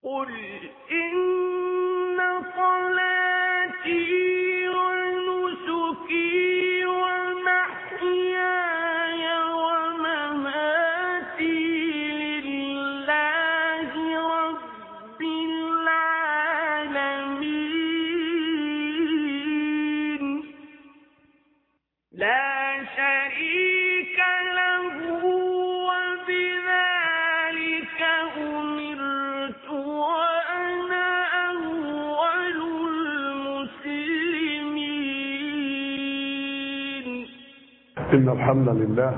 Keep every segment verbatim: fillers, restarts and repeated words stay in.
قل إن صلاتي ونسكي ومحياي ومماتي لله رب العالمين لا شريك له وبذلك أمرت وأنا أول المسلمين. إن الحمد لله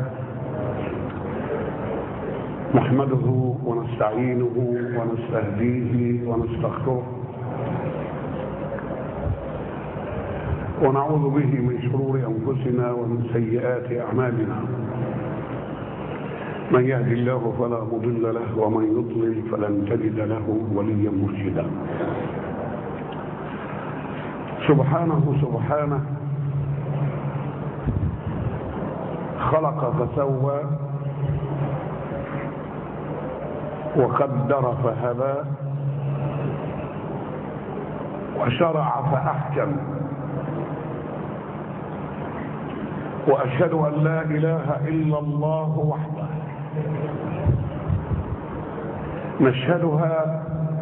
نحمده ونستعينه ونستهديه ونستغفره ونعوذ به من شرور أنفسنا ومن سيئات أعمالنا. من يهد الله فلا مضل له ومن يضلل فلن تجد له وليا مرشدا. سبحانه سبحانه خلق فسوى وقدر فهدى وشرع فأحكم. وأشهد أن لا إله إلا الله وحده نشهدها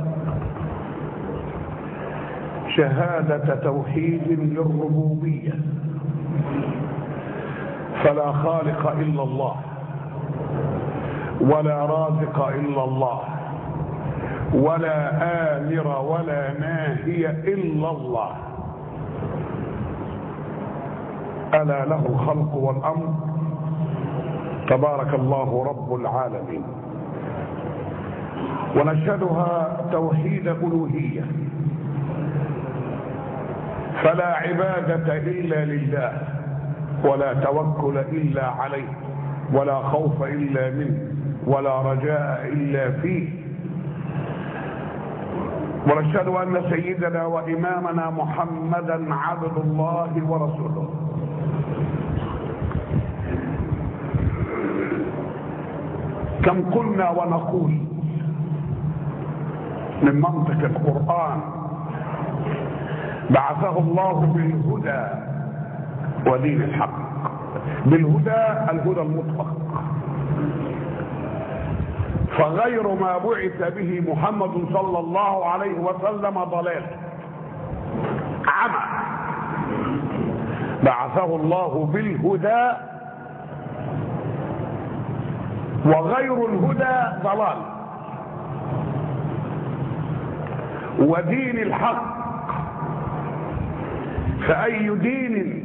شهادة توحيد للربوبية، فلا خالق إلا الله ولا رازق إلا الله ولا آمر ولا ناهي إلا الله. ألا له الخلق والأمر، تبارك الله رب العالمين. ونشهدها توحيد ألوهية، فلا عبادة إلا لله ولا توكل إلا عليه ولا خوف إلا منه ولا رجاء إلا فيه. ونشهد أن سيدنا وإمامنا محمدا عبد الله ورسوله، كم قلنا ونقول من منطق القرآن: بعثه الله بالهدى ودين الحق. بالهدى الهدى المطلق، فغير ما بعث به محمد صلى الله عليه وسلم ضلال عمى. بعثه الله بالهدى وغير الهدى ضلال. ودين الحق، فأي دين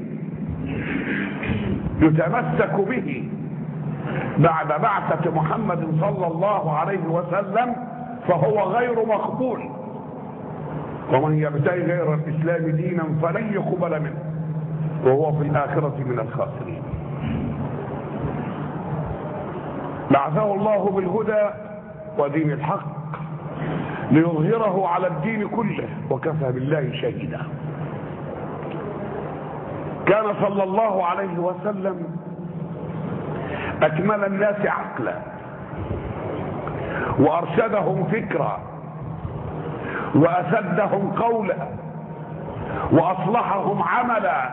يتمسك به بعد بعثة محمد صلى الله عليه وسلم فهو غير مقبول. ومن يبتغي غير الإسلام دينا فلن يقبل منه وهو في الآخرة من الخاسرين. بعثه الله بالهدى ودين الحق ليظهره على الدين كله، وكفى بالله شهيدا. كان صلى الله عليه وسلم أكمل الناس عقلا وأرشدهم فكرا وأسدهم قولا وأصلحهم عملا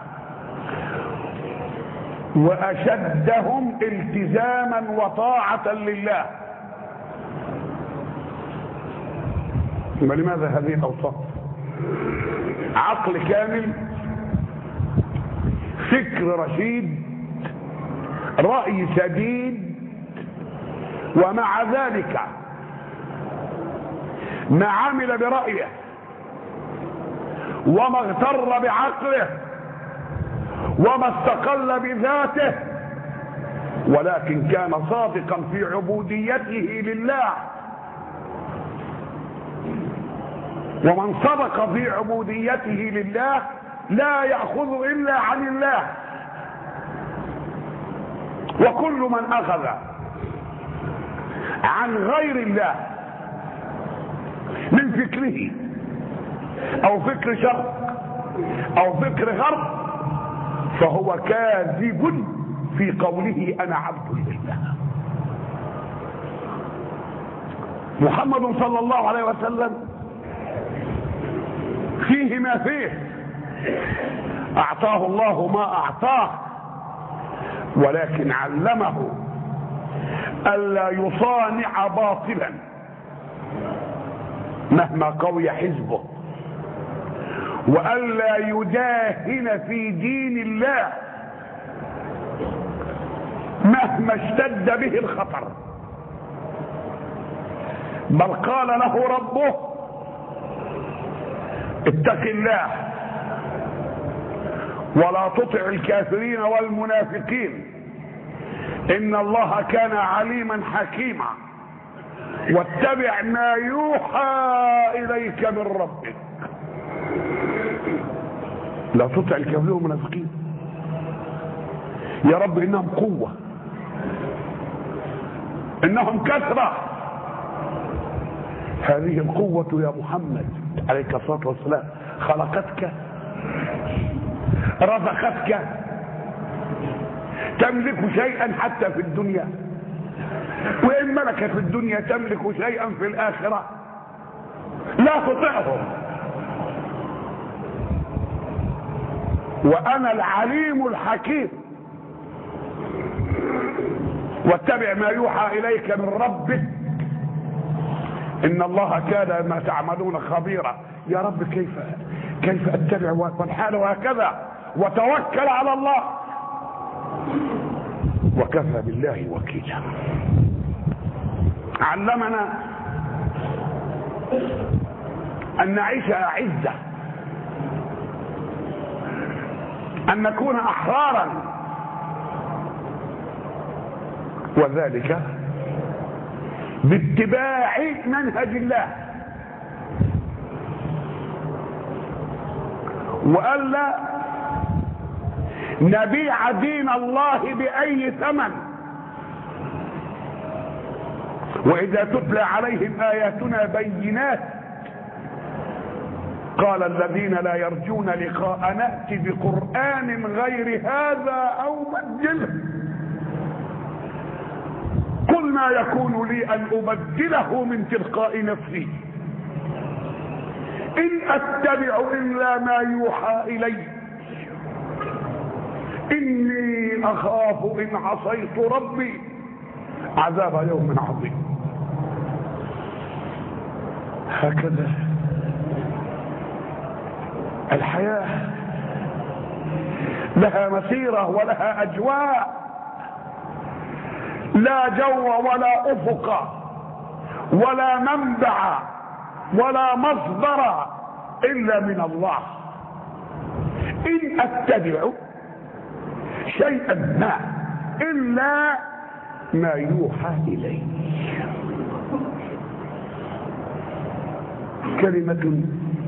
وأشدهم التزاما وطاعة لله. لماذا هذه الأوصاف؟ عقل كامل، فكر رشيد، رأي سديد، ومع ذلك ما عمل برأيه وما اغتر بعقله وما استقل بذاته، ولكن كان صادقا في عبوديته لله. ومن صدق في عبوديته لله لا يأخذ إلا عن الله. وكل من أخذ عن غير الله من فكره أو فكر شرق أو فكر غرب فهو كاذب في قوله أنا عبد لله. محمد صلى الله عليه وسلم فيه ما فيه، اعطاه الله ما اعطاه، ولكن علمه الا يصانع باطلا مهما قوي حزبه، والا يداهن في دين الله مهما اشتد به الخطر. بل قال له ربه اتق الله ولا تطع الكافرين والمنافقين ان الله كان عليما حكيما واتبع ما يوحى اليك من ربك. لا تطع الكافرين والمنافقين. يا رب انهم قوة، انهم كثرة. هذه القوة يا محمد عليك الصلاة والسلام خلقتك، رزقتك، تملك شيئا حتى في الدنيا، وإن ملك في الدنيا تملك شيئا في الآخرة. لا تطعهم. وأنا العليم الحكيم واتبع ما يوحى إليك من ربك إن الله كان ما تعملون خبيرا. يا رب كيف كيف أتبع والحال هكذا، وتوكل على الله وكفى بالله وكيلا. علمنا أن نعيش أعزة، أن نكون أحرارا، وذلك باتباع منهج الله، وألا نبيع دين الله بأي ثمن. وإذا تتلى عليهم آياتنا بينات قال الذين لا يرجون لقاء نأتي بقرآن غير هذا أو بدله قل ما يكون لي أن أبدله من تلقاء نفسي إن أتبع إلا ما يوحى إلي إني أخاف إن عصيت ربي عذاب يوم عظيم. هكذا الحياة لها مسيرة ولها أجواء، لا جو ولا أفق ولا منبع ولا مصدر إلا من الله. إن أتبع شيئا ما إلا ما يوحى إليه. كلمة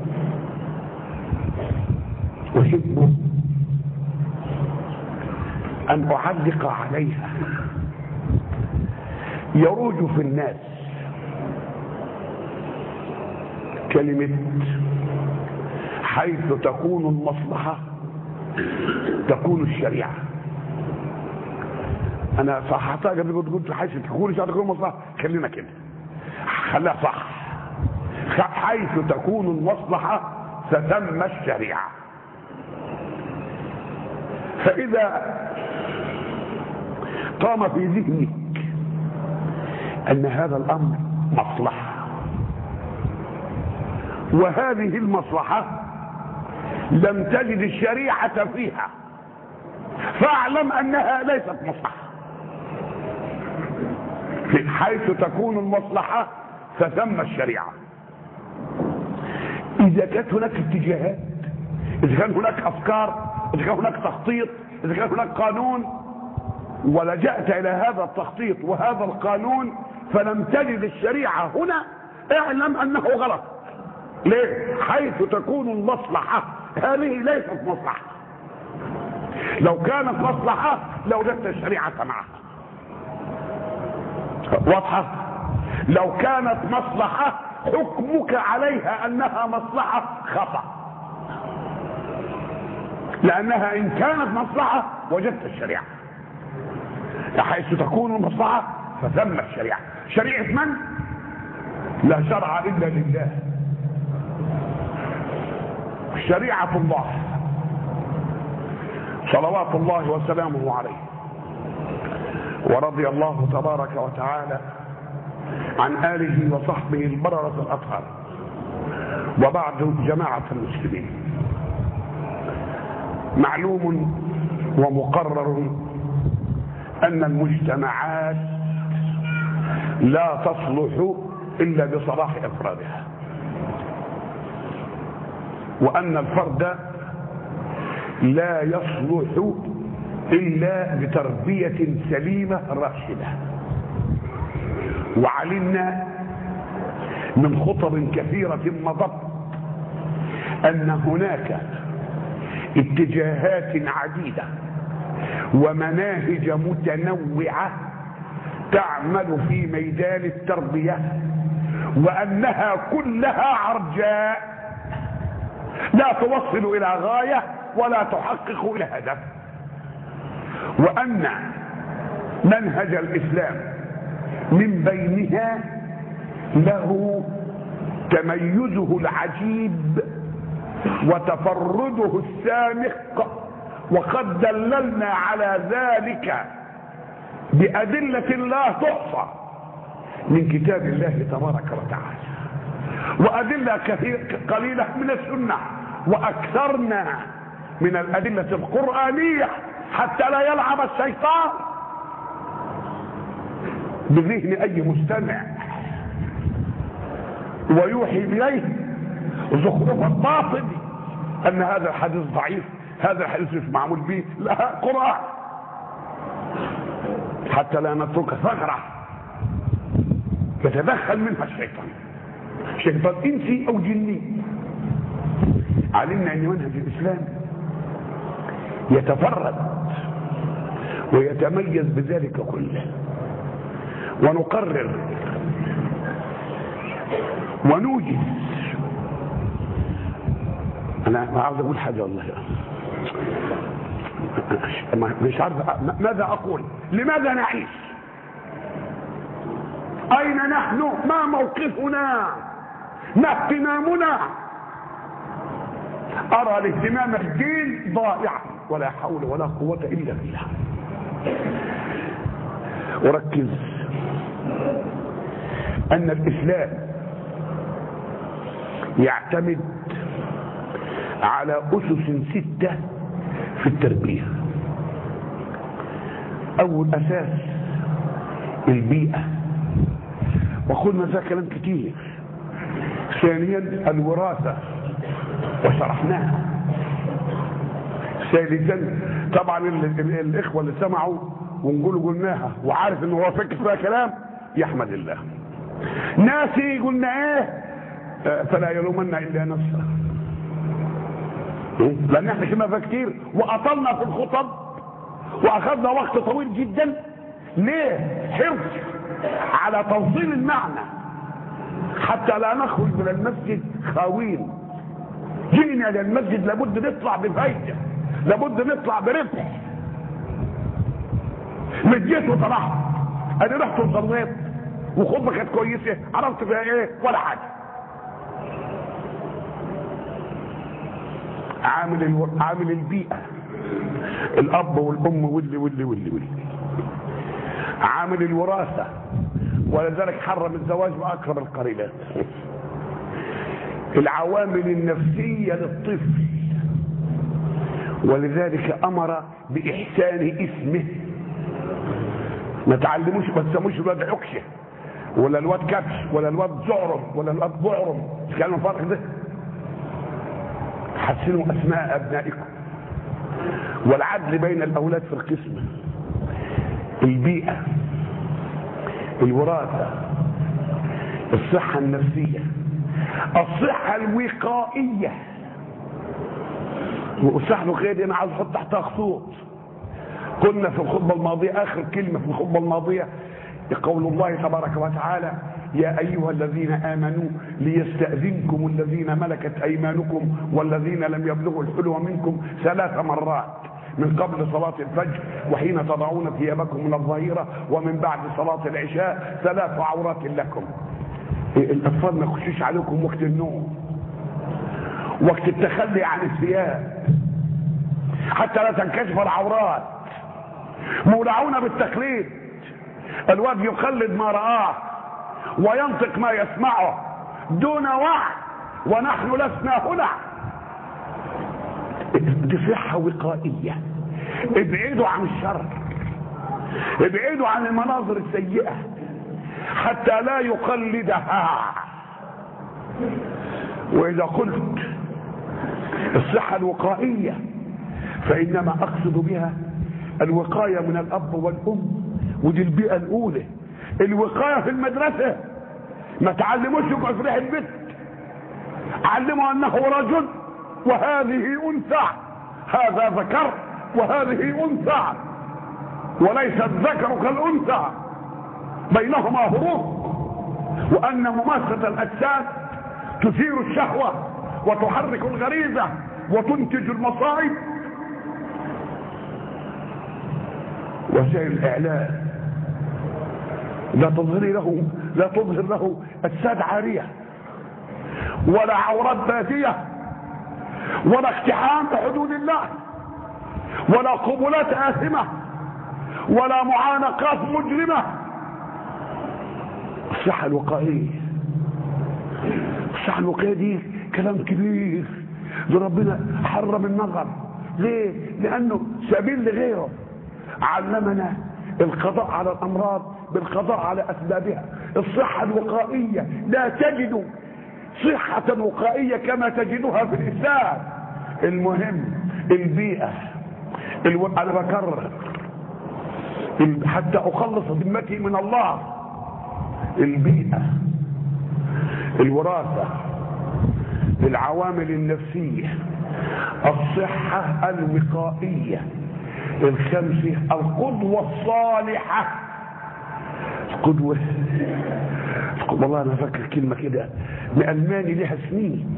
أحب أن أعلق عليها يروج في الناس، كلمة حيث تكون المصلحة تكون الشريعة. أنا صححتها قبل ما تقول حيث تكون الشريعة تكون المصلحة، خلينا كده خليها صح. حيث تكون المصلحة ستم الشريعة. فإذا قام في ذهنك أن هذا الأمر مصلحة وهذه المصلحة لم تجد الشريعة فيها، فاعلم أنها ليست مصلحة. حيث تكون المصلحة فتم الشريعة. إذا كانت هناك اتجاهات، إذا كان هناك أفكار، إذا كان هناك تخطيط، إذا كان هناك قانون، ولجأت إلى هذا التخطيط وهذا القانون فلم تجد الشريعة هنا، اعلم أنه غلط. ليه؟ حيث تكون المصلحة هذه ليست مصلحة. لو كانت مصلحة لوجدت الشريعة معها. واضحة؟ لو كانت مصلحة حكمك عليها أنها مصلحة خطأ، لأنها إن كانت مصلحة وجدت الشريعة. حيث تكون المصلحة فثم الشريعة. شريعة من؟ لا شرع إلا لله، شريعة الله صلوات الله وسلامه عليه. ورضي الله تبارك وتعالى عن آله وصحبه البررة الأطهار. وبعد جماعة المسلمين، معلوم ومقرر أن المجتمعات لا تصلح إلا بصلاح أفرادها، وأن الفرد لا يصلح إلا بتربية سليمة راشدة. وعلمنا من خطب كثيرة مضت أن هناك اتجاهات عديدة ومناهج متنوعة تعمل في ميدان التربية، وأنها كلها عرجاء لا توصل إلى غاية ولا تحقق إلى هدف، وأن منهج الإسلام من بينها له تميزه العجيب وتفرده السامق، وقد دللنا على ذلك بأدلة لا تحصى من كتاب الله تبارك وتعالى، وأدلة كثير قليلة من السنة، وأكثرنا من الأدلة القرآنية حتى لا يلعب الشيطان بذهن أي مستمع ويوحي إليه زخرف الباطل أن هذا الحديث ضعيف، هذا الحديث مش معمول به، لا قرآن، حتى لا نترك ثغرة يتدخل منها الشيطان، شيطان إنسي أو جني. علمنا أن منهج الإسلام يتفرد ويتميز بذلك كله، ونقرر ونوجد. أنا ما عاوز أقول حاجة والله، مش عارف ماذا أقول. لماذا نعيش؟ أين نحن؟ ما موقفنا؟ ما اهتمامنا؟ أرى الاهتمام الدين ضائعا، ولا حول ولا قوة إلا بالله. وركز أن الإسلام يعتمد على أسس ستة في التربية. أول أساس البيئة، وقلنا ذا كلام كتير. ثانيا الوراثة وشرحناها. ثالثا طبعا الإخوة اللي سمعوا ونقولوا قلناها وعارف إنه هو فكر فيها كلام يحمد الله. ناسي قلنا إيه؟ فلا يلومن إلا نفسه، لأن احنا كنا فيها كتير وأطلنا في الخطب وأخذنا وقت طويل جدا. ليه؟ حرص على توصيل المعنى حتى لا نخرج من المسجد خاوين. جينا للمسجد لابد نطلع بفايدة، لابد نطلع بربح. مش جيت وطلعت، أنا رحت وصليت وخطبة كانت كويسة، عرفت فيها إيه؟ ولا حاجة. عامل الو... عامل البيئة، الأب والأم واللي واللي واللي واللي. عامل الوراثة، ولذلك حرم الزواج بأقرب القريبات. العوامل النفسية للطفل، ولذلك أمر بإحسان اسمه. ما تعلموش ما تسموش الواد عكشة ولا الواد كبش ولا الواد زعرم ولا الواد بعرم، كلام الفرق ده. حسنوا أسماء أبنائكم، والعدل بين الأولاد في القسم. البيئة، الوراثة، الصحة النفسية، الصحة الوقائية. وأسحله خير، أنا عايز أحط تحتها خطوط. قلنا في الخطبة الماضية، آخر كلمة في الخطبة الماضية، قول الله تبارك وتعالى: يا أيها الذين آمنوا ليستأذنكم الذين ملكت أيمانكم والذين لم يبلغوا الحلم منكم ثلاث مرات من قبل صلاة الفجر وحين تضعون ثيابكم من الظهيرة ومن بعد صلاة العشاء ثلاث عورات لكم. الاطفال ما يخشوش عليكم وقت النوم، وقت التخلي عن الثياب، حتى لا تنكشف العورات. مولعون بالتقليد، الواد يقلد ما رآه وينطق ما يسمعه دون وعي، ونحن لسنا هنا. دي صحة وقائية. ابعدوا عن الشر، ابعدوا عن المناظر السيئة حتى لا يقلدها. وإذا قلت الصحة الوقائية فإنما أقصد بها الوقاية من الأب والأم، ودي البيئة الأولى. الوقاية في المدرسة، ما تعلموش يقعد في ريح البيت، علموا أنه رجل وهذه أنثى، هذا ذكر وهذه أنثى، وليس الذكر كالأنثى، بينهما فروق، وأن مماسة الأجساد تثير الشهوة وتحرك الغريزة وتنتج المصائب. وسائل الإعلام لا تظهر له لا تظهر له أجساد عارية ولا عورات بادية ولا اقتحام بحدود الله ولا قبلات آثمة ولا معانقات مجرمة. الصحة الوقائية، الصحة الوقائية دي كلام كبير، ده ربنا حرم النظر. ليه؟ لأنه سبيل لغيره. علمنا القضاء على الأمراض بالقضاء على أسبابها. الصحة الوقائية لا تجد صحة وقائية كما تجدها في الإسلام. المهم البيئة. الو... أنا بكرر حتى أخلص ذمتي من الله. البيئة، الوراثة، العوامل النفسية، الصحة الوقائية، الخمسة القدوة الصالحة. القدوة، والله أنا فاكر كلمة كده من ألماني لها سنين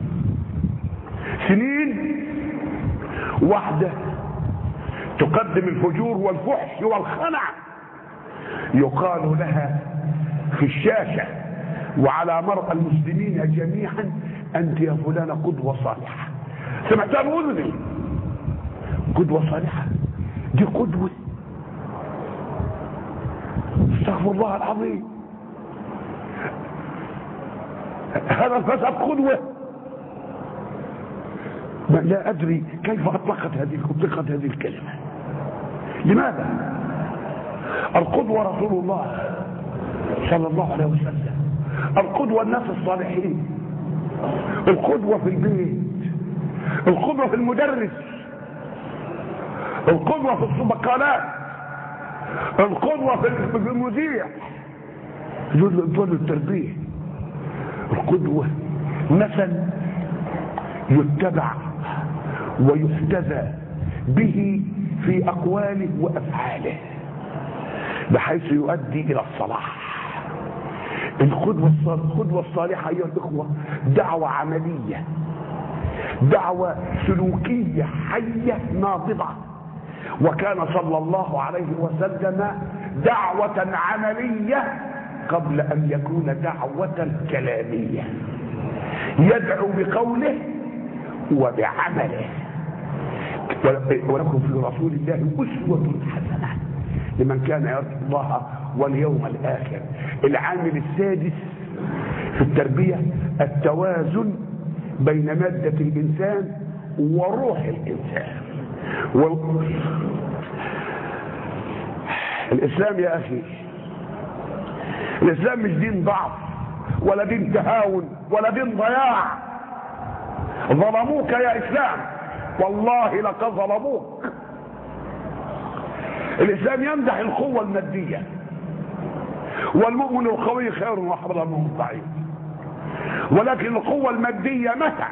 سنين واحدة تقدم الفجور والفحش والخنع، يقال لها في الشاشة وعلى مرأى المسلمين جميعا: أنت يا فلانة قدوة صالحة. سمعتها بأذني، قدوة صالحة. دي قدوة، استغفر الله العظيم، هذا الفساد قدوة. لا أدري كيف أطلقت هذه أطلقت هذه الكلمة. لماذا؟ القدوة رسول الله صلى الله عليه وسلم، القدوة الناس الصالحين، القدوة في البيت، القدوة في المدرس، القدوة في السبقالات، القدوة في المذيع، دول التربية. القدوة مثل يتبع ويحتذى به في أقواله وأفعاله بحيث يؤدي إلى الصلاح. القدوة الصالحة أيها الإخوة دعوة عملية، دعوة سلوكية حية ناضجة. وكان صلى الله عليه وسلم دعوة عملية قبل أن يكون دعوة كلامية، يدعو بقوله وبعمله. ولكم في رسول الله أسوة حسنة لمن كان يرجو الله واليوم الآخر. العامل السادس في التربية التوازن بين مادة الإنسان وروح الإنسان. و... الإسلام يا أخي، الإسلام مش دين ضعف ولا دين تهاون ولا دين ضياع. ظلموك يا إسلام، والله لقد ظلموك. الإسلام يمدح القوة المادية، والمؤمن القوي خير وأحسن من الضعيف، ولكن القوة المادية متى؟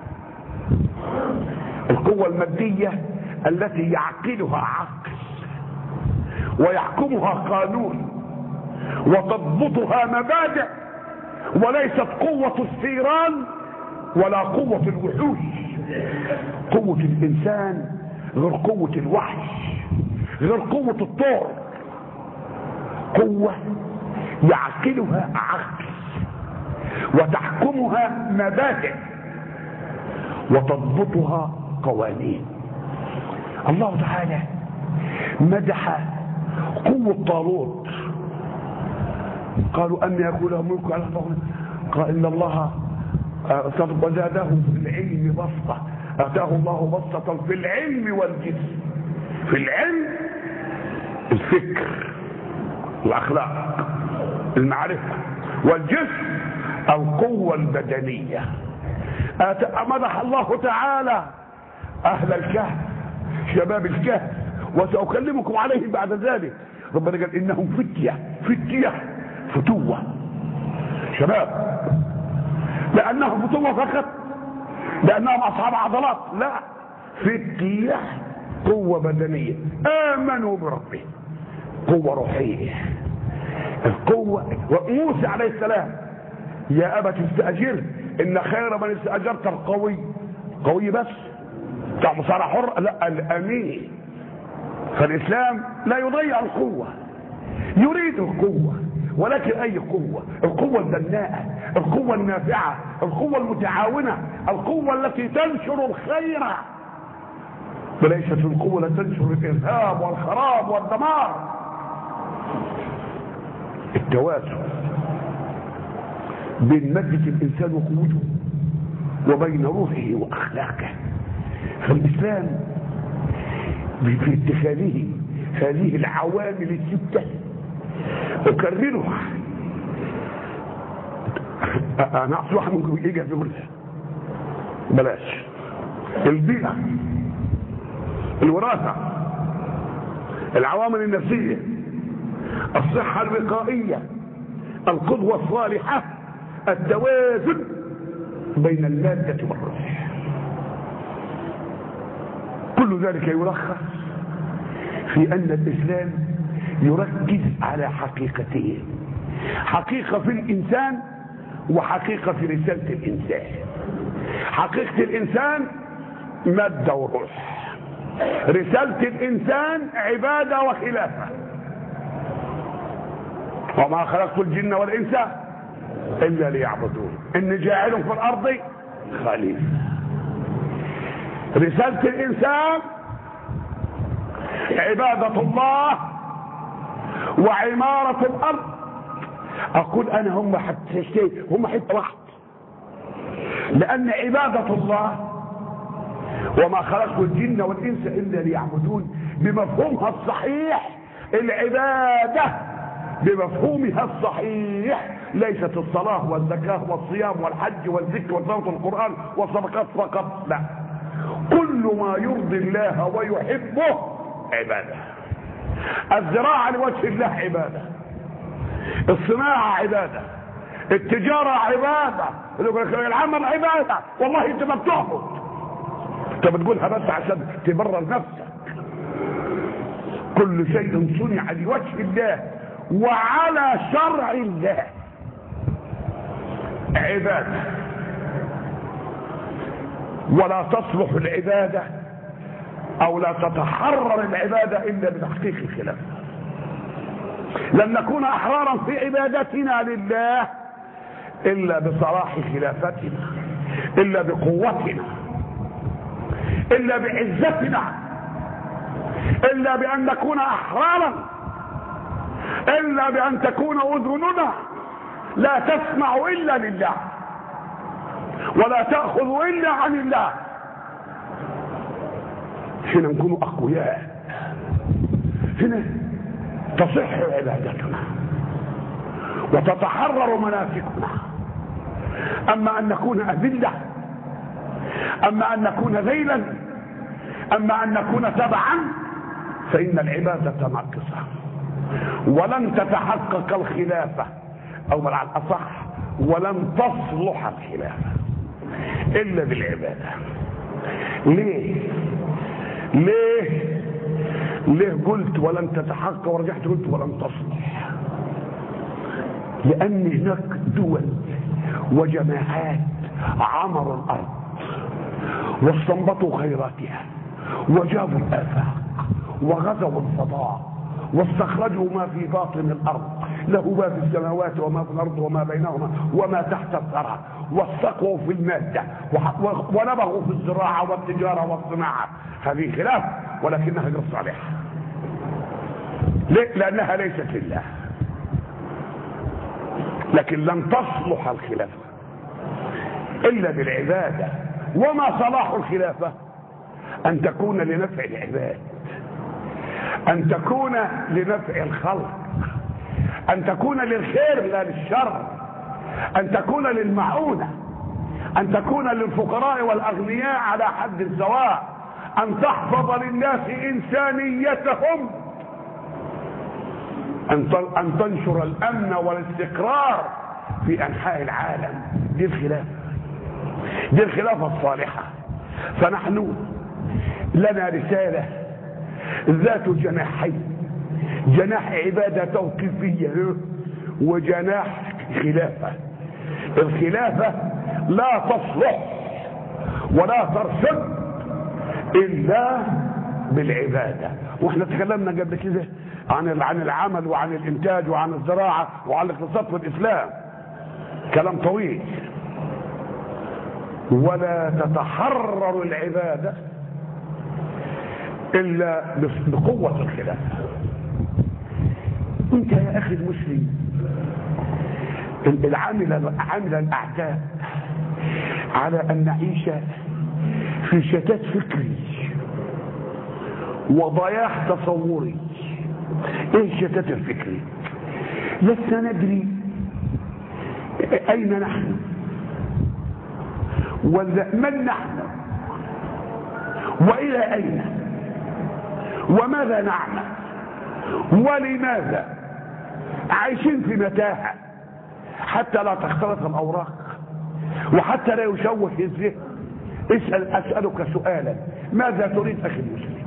القوة المادية التي يعقلها عقل ويحكمها قانون وتضبطها مبادئ، وليست قوة الثيران ولا قوة الوحوش. قوة الإنسان غير قوة الوحش، غير قوة الطور. قوة يعقلها عقل وتحكمها مبادئ وتضبطها قوانين. الله تعالى مدح قوة طالوت، قالوا أن يكون له ملك على الأرض، قال إن الله وزاده في العلم بسطة، آتاه الله بسطة في العلم والجسم. في العلم الفكر، الأخلاق، المعرفة، والجسم القوة البدنية. مدح الله تعالى أهل الكهف، شباب الكهف، وسأكلمكم عليهم بعد ذلك. ربنا قال إنهم فتية، فتية فتوة، شباب، لأنهم فتوة فقط، لأنهم أصحاب عضلات؟ لا، فتية قوة بدنية، آمنوا بربهم، قوة روحية، القوة. وموسى عليه السلام يا أبت استأجر إن خير من استأجرت القوي. قوي بس بتاع مصارع حر؟ لا، الأمين. فالإسلام لا يضيع القوة، يريد القوة، ولكن أي قوة؟ القوة البناءة، القوة النافعة، القوة المتعاونة، القوة التي تنشر الخير، وليست القوة التي تنشر الإرهاب والخراب والدمار. التوازن بين مادة الإنسان وقوته وبين روحه وأخلاقه. فالإسلام في اتخاذه هذه العوامل الستة أكررها. أنا أعطي واحد منكم يجي يقولها بلاش. البيئة، الوراثة، العوامل النفسية، الصحة الوقائية، القدوة الصالحة، التوازن بين المادة والروح. كل ذلك يلخص في أن الإسلام يركز على حقيقتين: حقيقة في الإنسان وحقيقة في رسالة الإنسان. حقيقة الإنسان مادة وروح، رسالة الإنسان عبادة وخلافة. وما خلقت الجن والإنس إلا ليعبدون إني جاعل في الأرض خليفة. رسالة الإنسان عبادة الله وعمارة الأرض. أقول أنا هم حتى هم حتى واحد، لأن عبادة الله وما خلقت الجن والإنس إلا ليعبدون بمفهومها الصحيح، العبادة بمفهومها الصحيح ليست الصلاة والزكاة والصيام والحج والذكر وتلاوة القرآن والصدقات فقط، لا، كل ما يرضي الله ويحبه عبادة. الزراعة لوجه الله عبادة، الصناعة عبادة، التجارة عبادة، العمل عبادة. والله انت ما بتعبد، انت بتقولها بس عشان تبرر نفسك. كل شيء صنع لوجه الله وعلى شرع الله عبادة. ولا تصلح العبادة او لا تتحرر العبادة الا بتحقيق الخلافة. لن نكون احرارا في عبادتنا لله الا بصلاح خلافتنا، الا بقوتنا، الا بعزتنا، الا بان نكون احرارا، الا بان تكون اذننا لا تسمع الا لله ولا تأخذ الا عن الله. هنا نكون اقوياء، هنا تصح عبادتنا وتتحرر مناسكنا. اما ان نكون اذلة، اما ان نكون ذيلا، اما ان نكون تبعا، فان العبادة ناقصة ولن تتحقق الخلافة، او على الاصح ولن تصلح الخلافة الا بالعبادة. ليه ليه ليه قلت ولن تتحقق ورجعت قلت ولن تصلح؟ لان هناك دول وجماعات عمروا الارض واستنبطوا خيراتها وجابوا الافاق وغزوا الفضاء واستخرجوا ما في باطن الارض له ما في السماوات وما في الارض وما بينهما وما تحت الثرى، واستقوا في الماده ونبغوا في الزراعه والتجاره والصناعه. هذه خلاف ولكنها غير صالحه. ليه؟ لانها ليست لله. لكن لن تصلح الخلافه الا بالعباده. وما صلاح الخلافه؟ ان تكون لنفع العباد، ان تكون لنفع الخلق، ان تكون للخير لا للشر، ان تكون للمعونة، ان تكون للفقراء والاغنياء على حد سواء، ان تحفظ للناس انسانيتهم، ان تنشر الامن والاستقرار في انحاء العالم. دي الخلافة، دي الخلافة الصالحة. فنحن لنا رسالة ذات جناحين، جناح عبادة توقيفية وجناح خلافة. الخلافة لا تصلح ولا ترشد إلا بالعبادة. واحنا تكلمنا قبل كده عن عن العمل وعن الإنتاج وعن الزراعة وعن الاقتصاد في الإسلام، كلام طويل. ولا تتحرر العبادة إلا بقوة الخلافة. أنت يا أخي المسلم العامل عامل الأعداء على أن نعيش في شتات فكري وضياع تصوري. إيه الشتات الفكري؟ لسنا ندري أين نحن ولا من نحن وإلى أين وماذا نعمل ولماذا. عايشين في متاهة حتى لا تختلط الأوراق وحتى لا يشوه الذهن. اسأل أسألك سؤالا، ماذا تريد أخي المسلم؟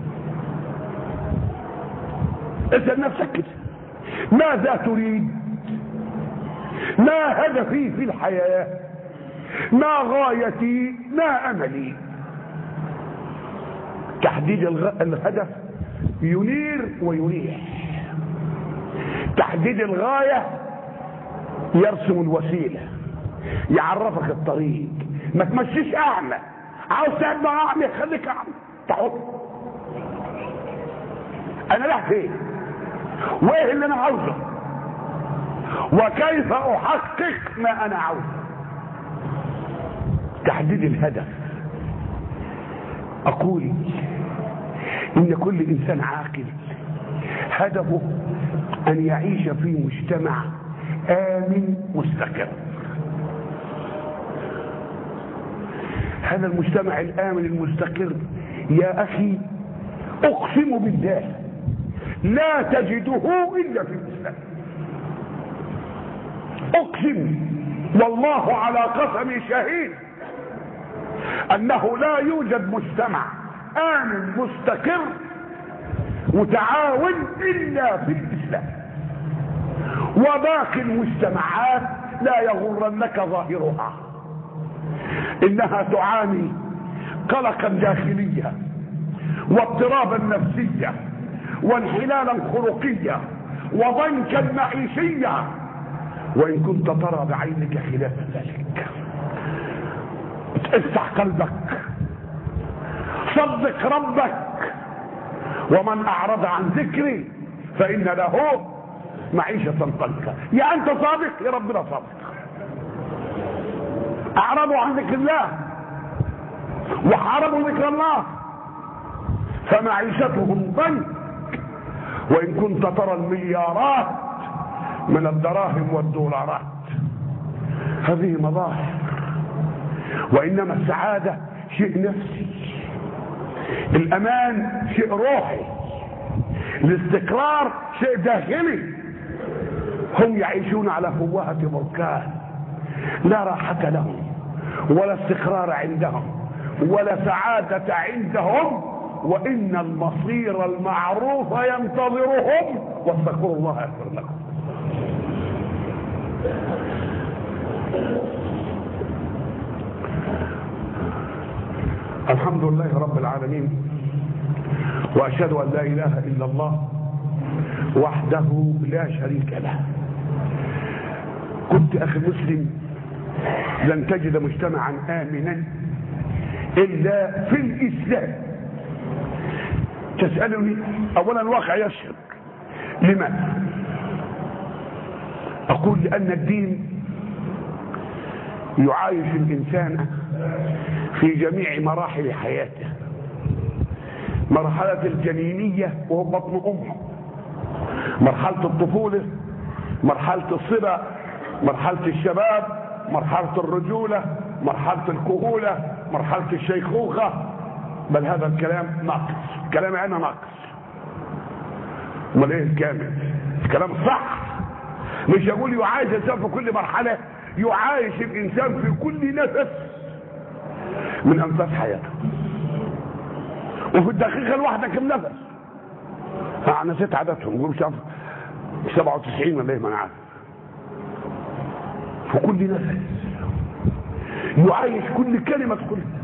اسأل نفسك كده، ماذا تريد؟ ما هدفي في الحياة؟ ما غايتي؟ ما أملي؟ تحديد الهدف ينير ويريح، تحديد الغاية يرسم الوسيلة، يعرفك الطريق. ما تمشيش أعمى. عاوز تبقى أعمى خليك أعمى، تحط أنا رايح فين وإيه اللي أنا عاوزه وكيف أحقق ما أنا عاوزه. تحديد الهدف. أقول إن كل إنسان عاقل هدفه أن يعيش في مجتمع آمن مستقر. هذا المجتمع الآمن المستقر يا أخي أقسم بالله لا تجده إلا في الإسلام. أقسم والله على قسمي شهيد أنه لا يوجد مجتمع آمن مستقر متعاون إلا في الإسلام. وباقي المجتمعات لا يغرنك ظاهرها، إنها تعاني قلقا داخليا واضطرابا نفسيا وانحلالا خلقيا وضنكا معيشيا، وإن كنت ترى بعينك خلاف ذلك. افتح قلبك، صدق ربك. ومن أعرض عن ذكري فإن له معيشة ضنكا. يا أنت صادق يا ربنا صادق. أعرضوا عن ذكر الله وحاربوا ذكر الله فمعيشتهم ضنك. وإن كنت ترى المليارات من الدراهم والدولارات، هذه مظاهر. وإنما السعادة شيء نفسي، الأمان شيء روحي، الاستقرار شيء داخلي. هم يعيشون على فوهة بركان، لا راحة لهم ولا استقرار عندهم ولا سعادة عندهم، وإن المصير المعروف ينتظرهم. واستغفروا الله يغفر لكم. الحمد لله رب العالمين، وأشهد أن لا إله إلا الله وحده لا شريك له، كنت اخي مسلم لن تجد مجتمعا امنا الا في الاسلام. تسألني اولا الواقع يشهد. لماذا؟ اقول لان الدين يعايش الانسان في جميع مراحل حياته. مرحلة الجنينية وهو بطن امه، مرحلة الطفولة، مرحلة الصبا، مرحلة الشباب، مرحلة الرجولة، مرحلة الكهولة، مرحلة الشيخوخة. بل هذا الكلام ناقص، كلامي انا ناقص. امال ايه الكامل؟ الكلام صح. مش اقول يعايش الانسان في كل مرحلة، يعايش الانسان في كل نفس من انفاس حياته. وفي الدقيقة الواحدة كم نفس؟ انا نسيت عددهم، نقول مش عارف سبعة وتسعين ولا ايه، ما انا عارف. في كل نفس يعايش كل كلمة تقولها،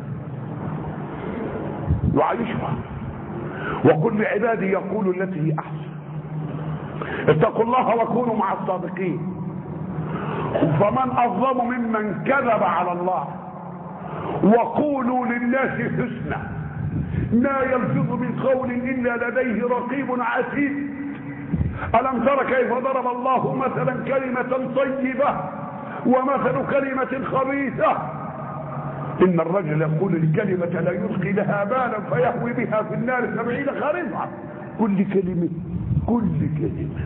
يعايشها. وكل عبادي يقول التي هي احسن. اتقوا الله وكونوا مع الصادقين. فمن اظلم ممن كذب على الله. وقولوا للناس حسنا ما يلفظ من قول الا لديه رقيب عتيد. الم تر كيف ضرب الله مثلا كلمة طيبة ومثل كلمة خبيثة. ان الرجل يقول الكلمة لا يلقي لها بالا فيهوي بها في النار سبعين خريفا. كل كلمة كل كلمة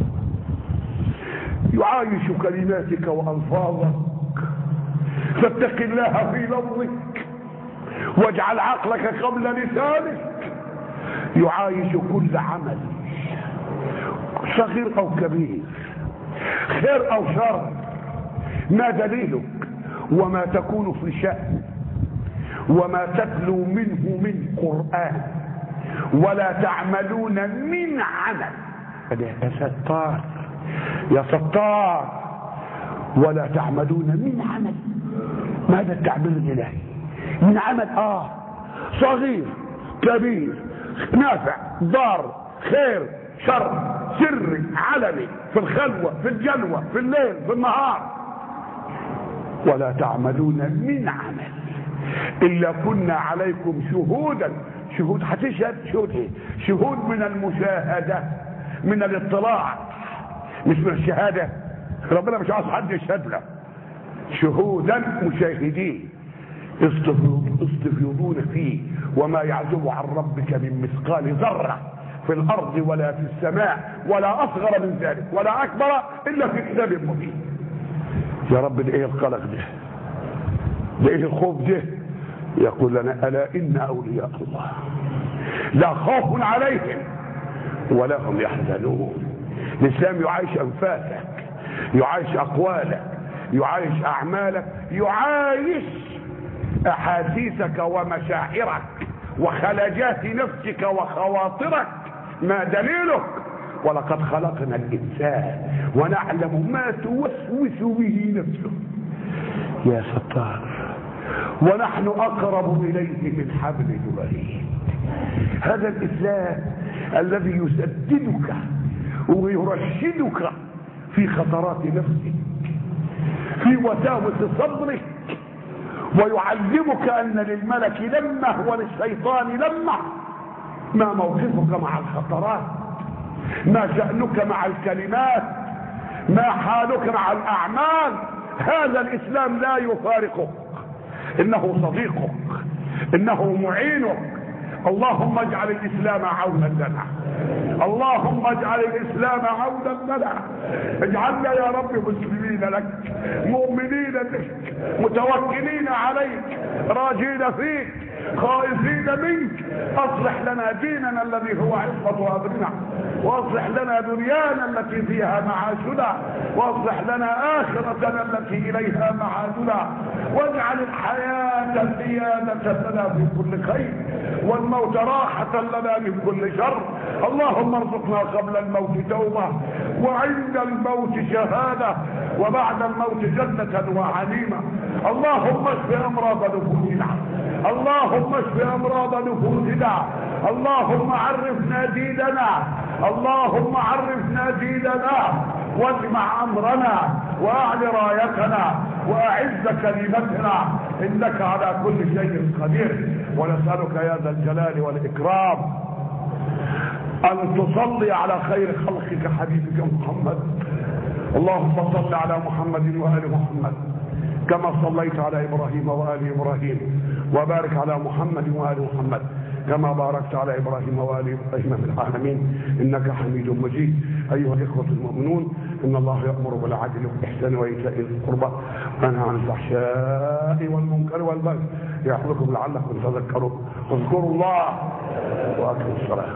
يعايش كلماتك والفاظك. فاتق الله في لفظك واجعل عقلك قبل لسانك. يعايش كل عمل صغير او كبير، خير او شر. ما دليلك وما تكون في شأن وما تتلو منه من قرآن ولا تعملون من عمل. يا ستار يا ستار. ولا تعملون من عمل. ماذا التعبير الالهي؟ من عمل اه صغير كبير، نافع ضار، خير شر، سري علني، في الخلوة في الجلوة في الليل في النهار. ولا تعملون من عمل الا كنا عليكم شهودا. شهود هتشهد. شهود ايه؟ شهود من المشاهدة، من الاطلاع، مش من الشهادة. ربنا مش عاوز حد يشهد له. شهودا مشاهدين استفيضون فيه وما يعزب عن ربك من مثقال ذرة في الارض ولا في السماء ولا اصغر من ذلك ولا اكبر الا في كتاب مبين. يا رب ده ايه القلق ده؟ ده ايه الخوف ده؟ يقول لنا الا ان اولياء الله لا خوف عليهم ولا هم يحزنون. الاسلام يعيش انفاسك، يعيش اقوالك، يعيش اعمالك، يعيش احاسيسك ومشاعرك وخلجات نفسك وخواطرك. ما دليلك؟ ولقد خلقنا الانسان ونعلم ما توسوس به نفسه. يا ستار. ونحن اقرب اليه من حبل الوريد. هذا الاسلام الذي يسددك ويرشدك في خطرات نفسك، في وساوس صدرك، ويعلمك ان للملك لمه وللشيطان لمه. ما موقفك مع الخطرات؟ ما شأنك مع الكلمات؟ ما حالك مع الاعمال؟ هذا الاسلام لا يفارقك، انه صديقك، انه معينك. اللهم اجعل الاسلام عونا لنا، اللهم اجعل الاسلام عونا لنا. اجعلنا يا رب مسلمين لك، مؤمنين لك، متوكلين عليك، راجين فيك، خائفين منك. اصلح لنا ديننا الذي هو عصمة امرنا، واصلح لنا دنيانا التي فيها معاشنا، واصلح لنا اخرتنا التي اليها معادنا، واجعل الحياة زيادة لنا في كل خير والموت راحة لنا من كل شر. اللهم ارزقنا قبل الموت توبة وعند الموت شهادة وبعد الموت جنة وعليمة. اللهم اشف امراض نفوسنا، اللهم اشف امراض نفوسنا، اللهم عرفنا ديننا، اللهم عرفنا ديننا، واجمع امرنا واعل رايتنا واعز كلمتنا انك على كل شيء قدير. ونسالك يا ذا الجلال والاكرام ان تصلي على خير خلقك حبيبك محمد. اللهم صل على محمد وآل محمد كما صليت على إبراهيم وآل إبراهيم، وبارك على محمد وآل محمد كما باركت على إبراهيم وآل إبراهيم في العالمين إنك حميد مجيد. أيها الإخوة المؤمنون، إن الله يأمر بالعدل والإحسان وإيتاء ذي القربى وينهى عن الفحشاء والمنكر والبغي يعظكم لعلكم تذكرون. اذكروا الله وأقيموا الصلاة.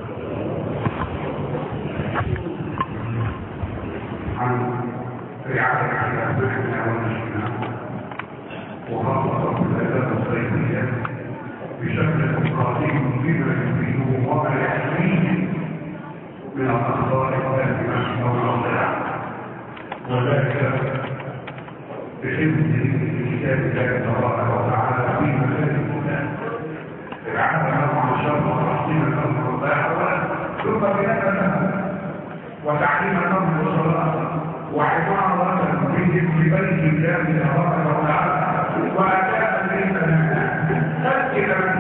عن رعاية أبنائنا ونشأنا وخاصة الآداب الصيفية بشكل قادم بما يفيده وما يحميه من الأخطاء الدائمة والناصعة، وذلك بحفظ كتاب الله تبارك وتعالى في مكان الله رعاية مع شر وتحصيل الأمر والدعوة ثم بناء وتعليم الأمر والصلاة وعبارة بهم في بيت الله تبارك وتعالى وأداء للأمانة سجلا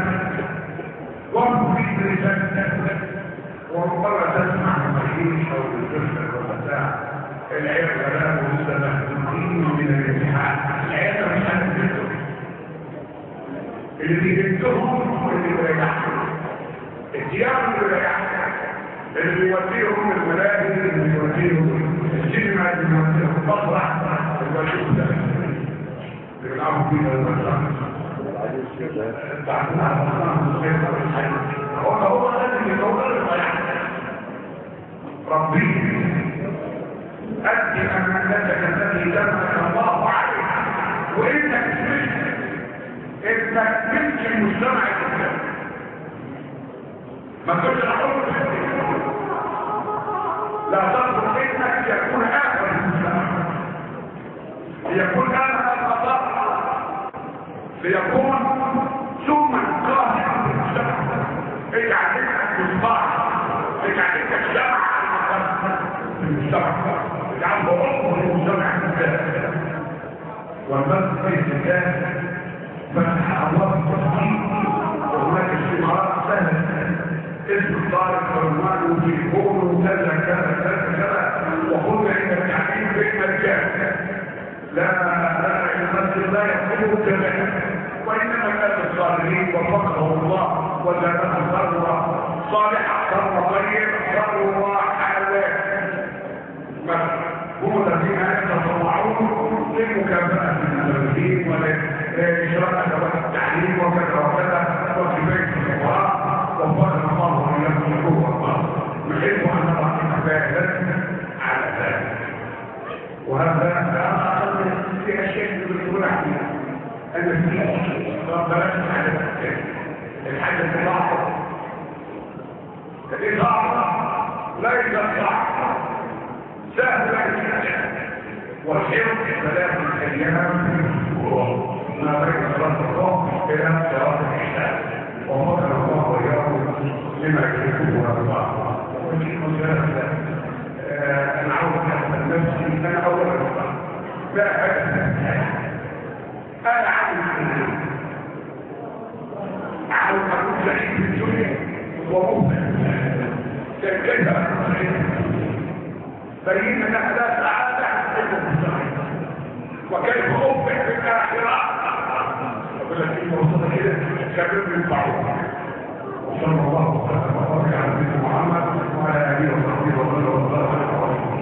ومفيد رسالة. وربما تسمع المحيش أو الجسد والمتاع العيال كلام مستمحين من الامتحان. العيال مش هنبتهم اللي بيجدهم اللي بيريحهم الديار اللي بيريحهم اللي بيوديهم الملاهي اللي بيوديهم السينما اللي بيوديهم المسرح اللي بيوديهم ده اللي بيلعبوا فيها المسرح بعدنا هو هو الذي يقول الضياع. ربي أدي أمانتك التي دمك الله عليها وإنك مش إنك ملك المجتمع الإسلامي. ما كنتش أقول لا تنظر إنك يكون آخر المجتمع، ليكون آخر القضاء، ليكون ثم قاهرا بالمجتمع. اجعل لك مصباح، اجعل لك شمعة في المجتمع، اجعله عضو للمجتمع الإسلامي. والبلد بيت الله فتح الله التصديق وهناك استمارات سهلة اسم الطارق والمال وتليفون وكذا كذا كذا كذا وخذ عند التعليم بين الرجال. لا لا المسجد لا يقوم بالجميع وانما كان الصالحين وفقهم الله وزادهم ثروه صالحه ثروه طيب ثروه حلال. هم الذين يتطوعون لمكافاه المدرسين ولاشراك ادوات التعليم وكذا وكذا وكفايه الفقراء. وفقنا الله ولكم يقول الله نحب ان نضع كفايه على ذلك. وهذا في اشياء بتقول عليها ان في بلاش على الحاجه الاضافه الاضافه ليست صعبه سهله والحفظ ثلاث ايام ما بين صلاه الظهر الى صلاه العشاء. وفقنا الله وإياكم لما يحبه الله. وفي مسألة أنا عاوز أحسن نفسي أنا أولا لا أحسن أنا عاوز عاوز أكون سعيد في الدنيا ومؤمن كيف أكون سعيد بين لها لا سعادة وكيف أؤمن في الآخرة ولكن فرصة كده شباب ينفعوا. وصلى الله وسلم وبارك على نبينا محمد وعلى آله وصحبه وسلم.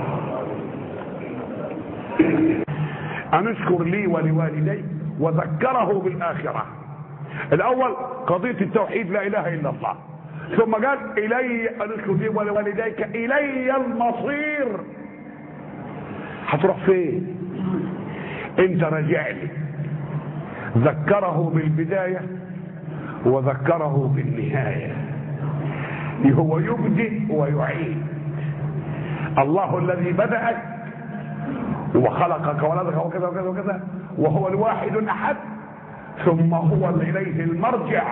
أن اشكر لي ولوالدي وذكره بالآخرة. الأول قضية التوحيد لا إله إلا الله، ثم قال إلي أن اشكر لي ولوالديك إلي المصير. هتروح فين؟ أنت راجع لي. ذكره بالبداية وذكره بالنهاية. هو يبدئ ويعيد. الله الذي بدأك وخلقك ولدك وكذا وكذا وكذا وهو الواحد الأحد، ثم هو إليه المرجع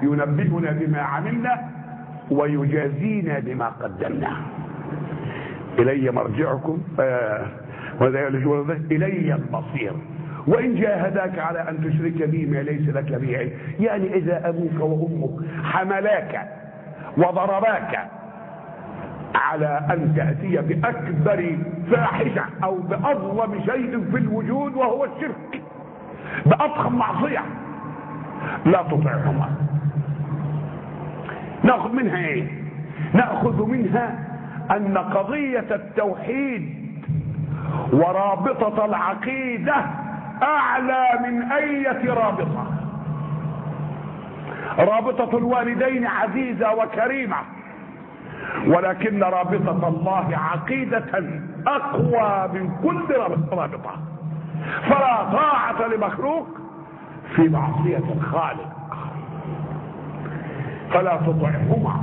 ينبئنا بما عملنا ويجازينا بما قدمنا. إلي مرجعكم آه إلي المصير وإن جاهداك على أن تشرك بي ما ليس لك به علم. يعني إذا أبوك وأمك حملاك وضرباك على أن تأتي بأكبر فاحشة أو بأظلم شيء في الوجود وهو الشرك، بأضخم معصية، لا تطعهما. نأخذ منها إيه؟ نأخذ منها أن قضية التوحيد ورابطة العقيدة أعلى من أية رابطة. رابطة الوالدين عزيزة وكريمة، ولكن رابطة الله عقيدة أقوى من كل رابطة. فلا طاعة لمخلوق في معصية الخالق. فلا تطعهما،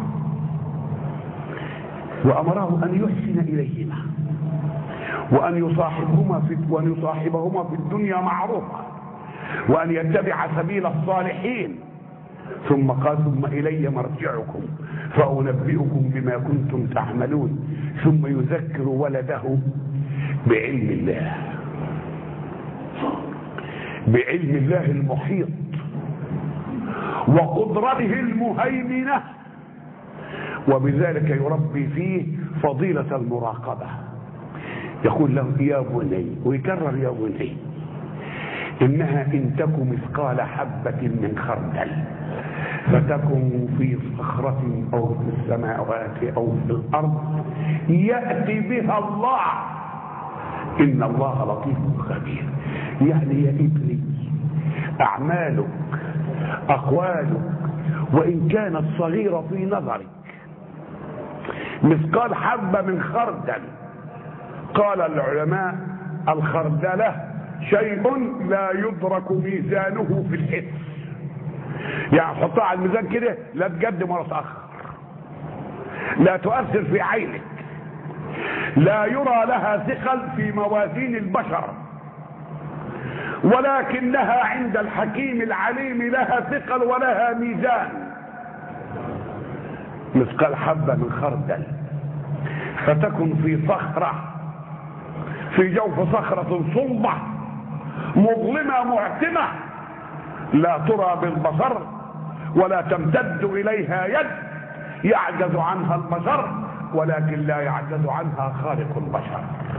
وأمره أن يحسن إليهما وأن يصاحبهما في وأن يصاحبهما في الدنيا معروفا وأن يتبع سبيل الصالحين. ثم قال ثم إلي مرجعكم فأنبئكم بما كنتم تعملون. ثم يذكر ولده بعلم الله، بعلم الله المحيط وقدرته المهيمنة، وبذلك يربي فيه فضيلة المراقبة. يقول له يا بني، ويكرر يا بني، إنها إن تك مثقال حبة من خردل فتكن في صخرة أو في السماوات أو في الأرض يأتي بها الله إن الله لطيف خبير. يعني يا ابني أعمالك أقوالك وإن كانت صغيرة في نظرك مثقال حبة من خردل، قال العلماء الخردلة شيء لا يدرك ميزانه في الحس. يعني حطها على الميزان كده لا تقدم ولا تأخر، لا تؤثر في عينك، لا يرى لها ثقل في موازين البشر، ولكنها عند الحكيم العليم لها ثقل ولها ميزان. مثقال حبة من خردل فتكن في صخرة، في جوف صخرة صلبة مظلمة معتمة لا ترى بالبصر ولا تمتد إليها يد يعجز عنها البشر، ولكن لا يعجز عنها خالق البشر.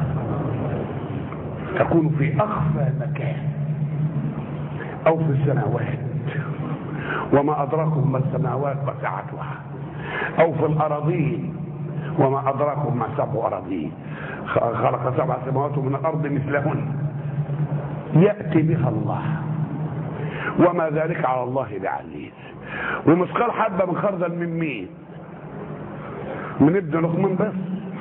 تكون في أخفى مكان أو في السماوات وما أدراكم ما السماوات وسعتها، أو في الأراضين وما أدراكم ما سبع أراضين، خلق سبع سماوات من الأرض مثلهن يأتي بها الله وما ذلك على الله بعزيز. ومثقال حبة من خردل من مين؟ من ابن لقمان بس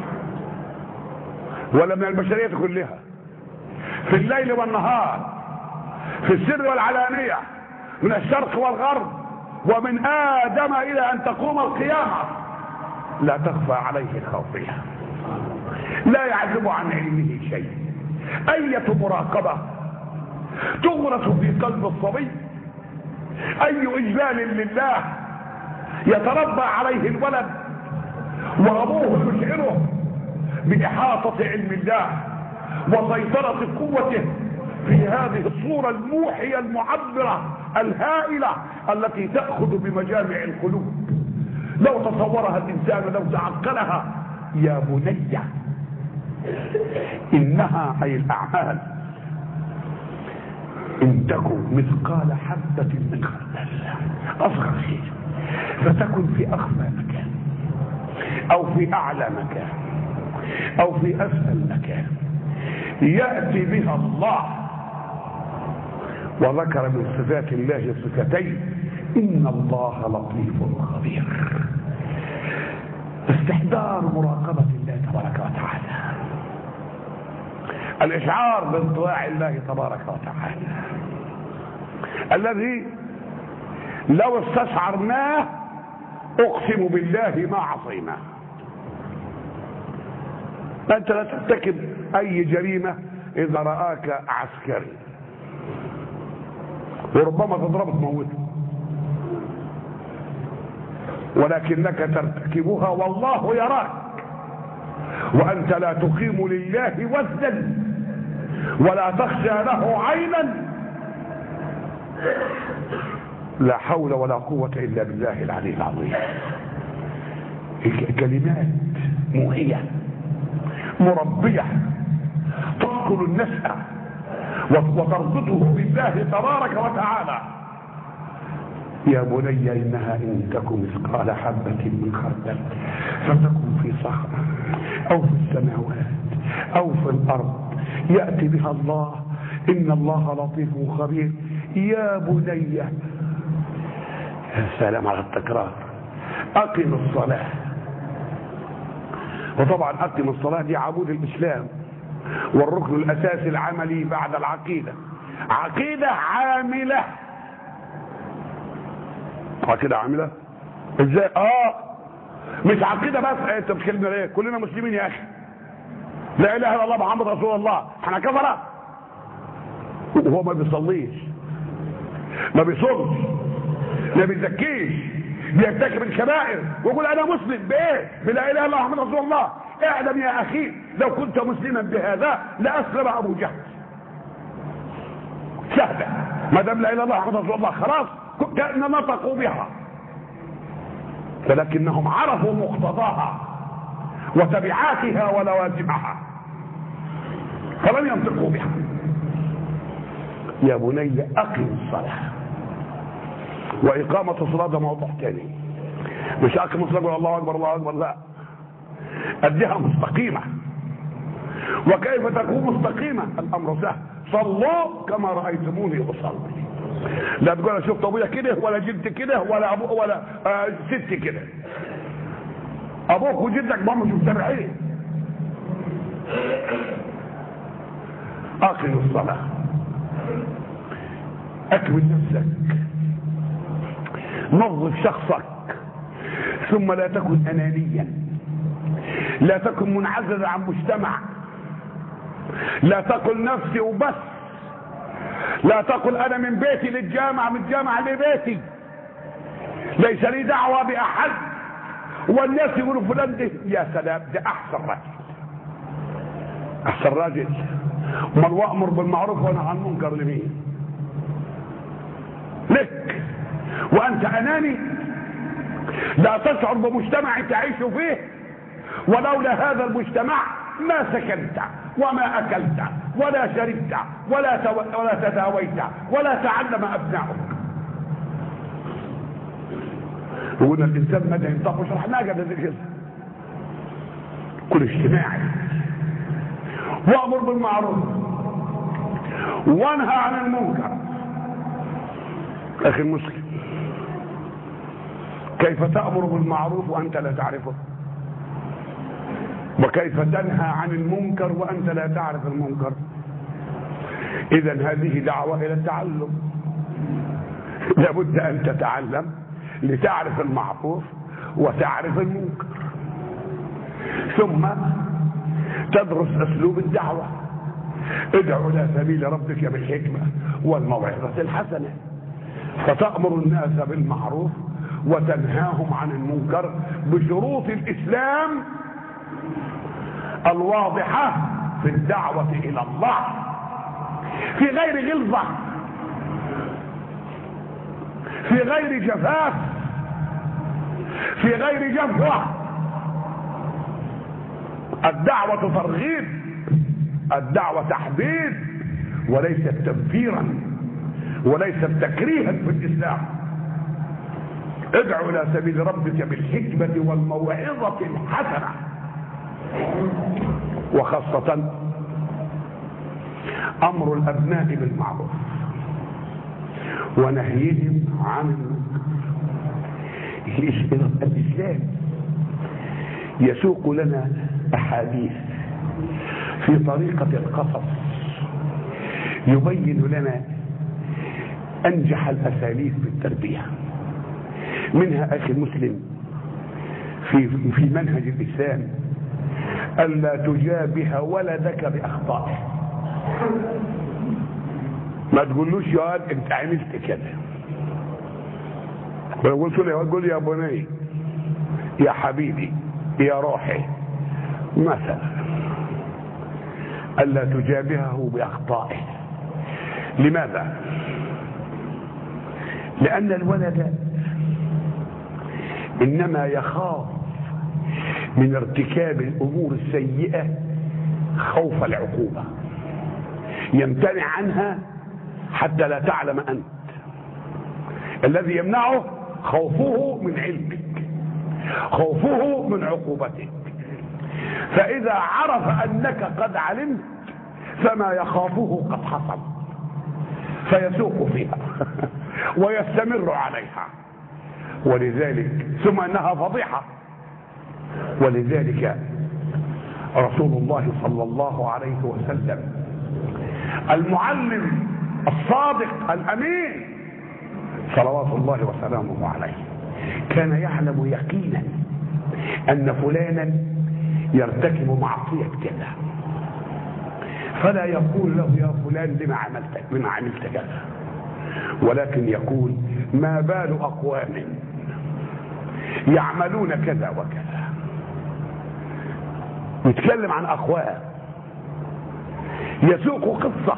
ولا من البشرية كلها؟ في الليل والنهار، في السر والعلانية، من الشرق والغرب، ومن آدم إلى أن تقوم القيامة لا تخفى عليه خافية، لا يعزب عن علمه شيء. أية مراقبة تغرس في قلب الصبي، أي إجلال لله يتربى عليه الولد وأبوه يشعره بإحاطة علم الله وسيطرة قوته في هذه الصورة الموحية المعبرة الهائلة التي تأخذ بمجامع القلوب. لو تصورها الإنسان، لو تعقلها، يا بني إنها أي الأعمال إن تكن مثقال حبة من خردل أصغر شيء فتكن في أخفى مكان أو في أعلى مكان أو في أسفل مكان يأتي بها الله. وذكر من صفات الله صفتين: إن الله لطيف خبير. استحضار مراقبة الله تبارك وتعالى، الإشعار بانطواع الله تبارك وتعالى الذي لو استشعرناه أقسم بالله ما عصيناه. أنت لا ترتكب أي جريمة إذا رآك عسكري، وربما تضرب تموته، ولكنك ترتكبها والله يراك وأنت لا تقيم لله وزنا ولا تخشى له عينا، لا حول ولا قوة إلا بالله العلي العظيم. كلمات موهية مربية تدخل النفس وتربطه بالله تبارك وتعالى. يا بني إنها إن تكن مثقال حبة من خردل فتكن في صخرة أو في السماوات أو في الأرض يأتي بها الله إن الله لطيف خبير. يا بني، يا سلام على التكرار، أقم الصلاة. وطبعا أقم الصلاة دي عمود الإسلام والركن الأساسي العملي بعد العقيدة. عقيدة عاملة. عقيدة عاملة ازاي؟ اه مش عقيدة بس. انت بتكلمنا ليه؟ كلنا مسلمين يا اخي، لا اله الا الله محمد رسول الله. احنا كفرة؟ وهو ما بيصليش، ما بيصومش، ما بيزكيش، بيرتكب الكبائر ويقول انا مسلم بايه؟ بلا اله الا الله محمد رسول الله. اعلم يا اخي لو كنت مسلما بهذا لاسلم ابو جهل. سهله، ما دام لا اله الا الله محمد رسول الله خلاص كأن نطقوا بها، ولكنهم عرفوا مقتضاها وتبعاتها ولوازمها فلم ينطقوا بها. يا بني أقم الصلاة. وإقامة الصلاة ده موضوع تاني، مش أقم الصلاة قول الله أكبر الله أكبر، لا، أديها مستقيمة. وكيف تكون مستقيمة؟ الأمر سهل، صلوا كما رأيتموني أصلي. لا تقول انا شفت ابويا كده ولا جدي كده ولا ابو ولا آه ستي كده. ابوك وجدك ما مش متابعين. اقم الصلاه، اكمل نفسك، نظف شخصك، ثم لا تكن انانيا، لا تكن منعزلا عن مجتمع، لا تقل نفسي وبس، لا تقل انا من بيتي للجامعة من الجامعة لبيتي، ليس لي دعوة باحد. والناس يقولوا فلان ده يا سلام ده احسن راجل، احسن راجل. امال وامر بالمعروف ونهى عن المنكر لمين؟ لك. وانت اناني لا تشعر بمجتمع تعيش فيه، ولولا هذا المجتمع ما سكنت وما اكلت ولا شربت ولا تو... ولا تداويت ولا تعلم ابنائك. وقلنا الانسان مدى ينطق وشرحناها قبل كده. كل اجتماعي، وامر بالمعروف وانهى عن المنكر. اخي المسلم، كيف تأمر بالمعروف وانت لا تعرفه؟ وكيف تنهى عن المنكر وانت لا تعرف المنكر؟ اذا هذه دعوة الى التعلم. لابد ان تتعلم لتعرف المعروف وتعرف المنكر، ثم تدرس اسلوب الدعوة. ادعو الى سبيل ربك بالحكمة والموعظة الحسنة، فتأمر الناس بالمعروف وتنهاهم عن المنكر بشروط الاسلام الواضحة في الدعوة الى الله، في غير غلظة، في غير جفاف، في غير جفوة. الدعوة ترغيب، الدعوة تحبيب، وليست تنفيرا وليست تكريها في الاسلام. ادعو الى سبيل ربك بالحكمة والموعظة الحسنة، وخاصة امر الابناء بالمعروف ونهيهم عن المنكر. الاسلام يسوق لنا احاديث في طريقة القصص يبين لنا انجح الاساليب في التربية. منها اخي المسلم في في منهج الاسلام الا تجابه ولدك باخطائه. ما تقولوش يا واد انت عملت كده، قلت له قول يا بني يا حبيبي يا روحي مثلا ألا تجابهه بأخطائه. لماذا؟ لأن الولد إنما يخاف من ارتكاب الأمور السيئة خوف العقوبة، يمتنع عنها حتى لا تعلم أنت. الذي يمنعه خوفه من علمك، خوفه من عقوبتك. فإذا عرف أنك قد علمت فما يخافه قد حصل، فيسوق فيها ويستمر عليها. ولذلك ثم انها فضيحه. ولذلك رسول الله صلى الله عليه وسلم المعلم الصادق الامين صلوات الله وسلامه عليه كان يعلم يقينا ان فلانا يرتكب معصيه كذا، فلا يقول له يا فلان لما عملت لما عملت كذا، ولكن يقول ما بال اقوام يعملون كذا وكذا. يتكلم عن اقوام، يسوق قصه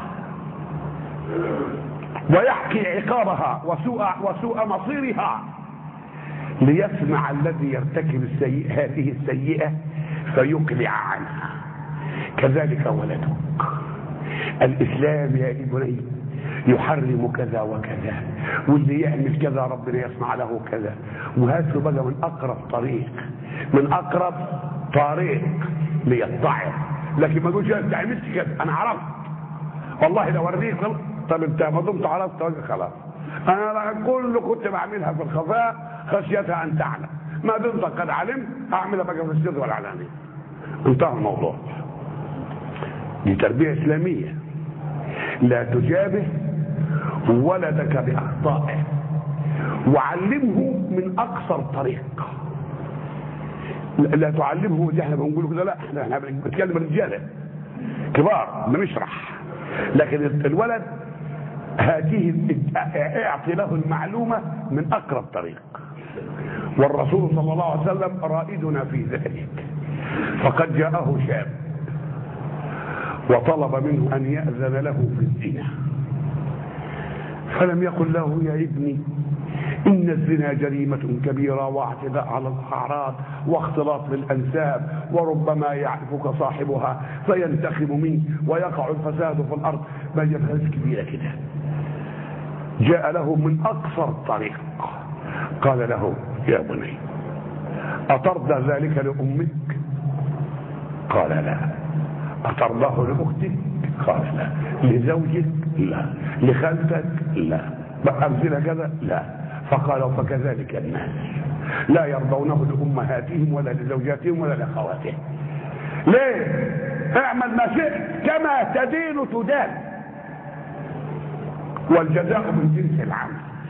ويحكي عقابها وسوء وسوء مصيرها ليسمع الذي يرتكب السيئة هذه السيئة فيقلع عنها. كذلك ولدك. الإسلام يا ابني يحرم كذا وكذا، واللي يعمل كذا ربنا يسمع له كذا. وهات له بقى من أقرب طريق، من أقرب طريق ليتضع. لكن ما تقولش أنت عملت كذا أنا عرفت والله لو أوريك. طب أنت ما دمت عرفت خلاص، أنا كل كنت بعملها في الخفاء خشيتها أن تعلم، ما دمت قد علمت أعملها بقى في السر والعلانية. انتهى الموضوع. دي تربية إسلامية. لا تجابه ولدك بأخطائه، وعلمه من أقصر طريق. لا تعلمه دي احنا بنقول كده، لا احنا احنا بنتكلم رجاله كبار بنشرح. لكن الولد هذه اعطي له المعلومه من اقرب طريق. والرسول صلى الله عليه وسلم رائدنا في ذلك. فقد جاءه شاب وطلب منه ان يأذن له في الزنا، فلم يقل له يا ابني إن الزنا جريمة كبيرة واعتداء على الأعراض واختلاط بالأنساب، وربما يعرفك صاحبها فينتخب منك ويقع الفساد في الأرض. ما جبهات كبيرة كده. جاء له من أقصر طريق، قال له يا بني أترضى ذلك لأمك؟ قال لا. أترضاه لأختك؟ قال لا. لزوجك؟ لا. لخالتك؟ لا. أمثلة كذا؟ لا. فقال فكذلك الناس لا يرضونه لأمهاتهم ولا لزوجاتهم ولا لأخواتهم. ليه؟ اعمل ما شئت كما تدين تدان، والجزاء من جنس العمل.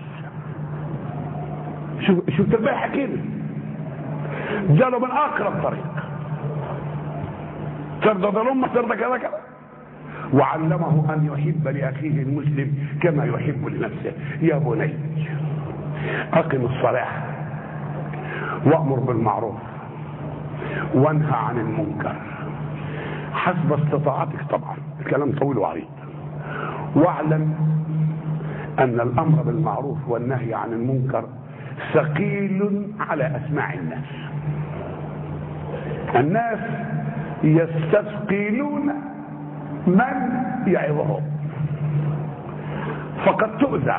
شو شو تربيه حكيمه. جاله من اقرب طريق. ترضى الامه ترضى كذا كذا، وعلمه ان يحب لاخيه المسلم كما يحب لنفسه. يا بني اقم الصلاه وامر بالمعروف وانهى عن المنكر حسب استطاعتك. طبعا الكلام طويل وعريض. واعلم ان الامر بالمعروف والنهي عن المنكر ثقيل على اسماع الناس. الناس يستثقلون من يعظهم، فقد تؤذى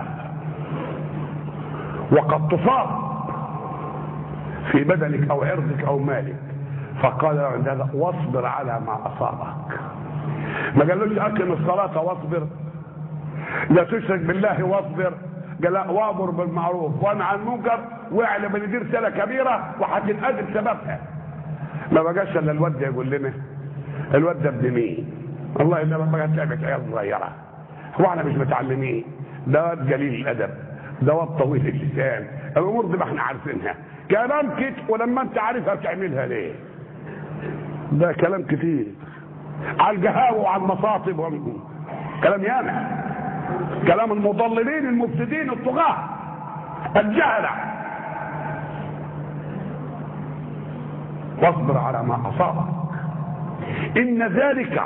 وقد تصاب في بدنك او عرضك او مالك. فقال عندها واصبر على ما اصابك. ما قالوش اقم الصلاه واصبر، لا تشرك بالله واصبر. قال لا، وامر بالمعروف وانهى عن المنكر، واعلم ان دي رساله كبيره وهتنقذ بسببها. ما بقاش الا الواد يقول لنا الواد ده ابن مين؟ والله انما بقت لعبه عيال صغيره، هو احنا مش متعلمين. ده واد قليل الادب، ده واد طويل اللسان. الامور دي ما احنا عارفينها. كلام كتير، ولما انت عارفها بتعملها ليه؟ ده كلام كتير على القهاوي وعلى المصاطب وعلى كلام ياما، كلام المضللين المفسدين الطغاة الجهلة. واصبر على ما اصابك إن ذلك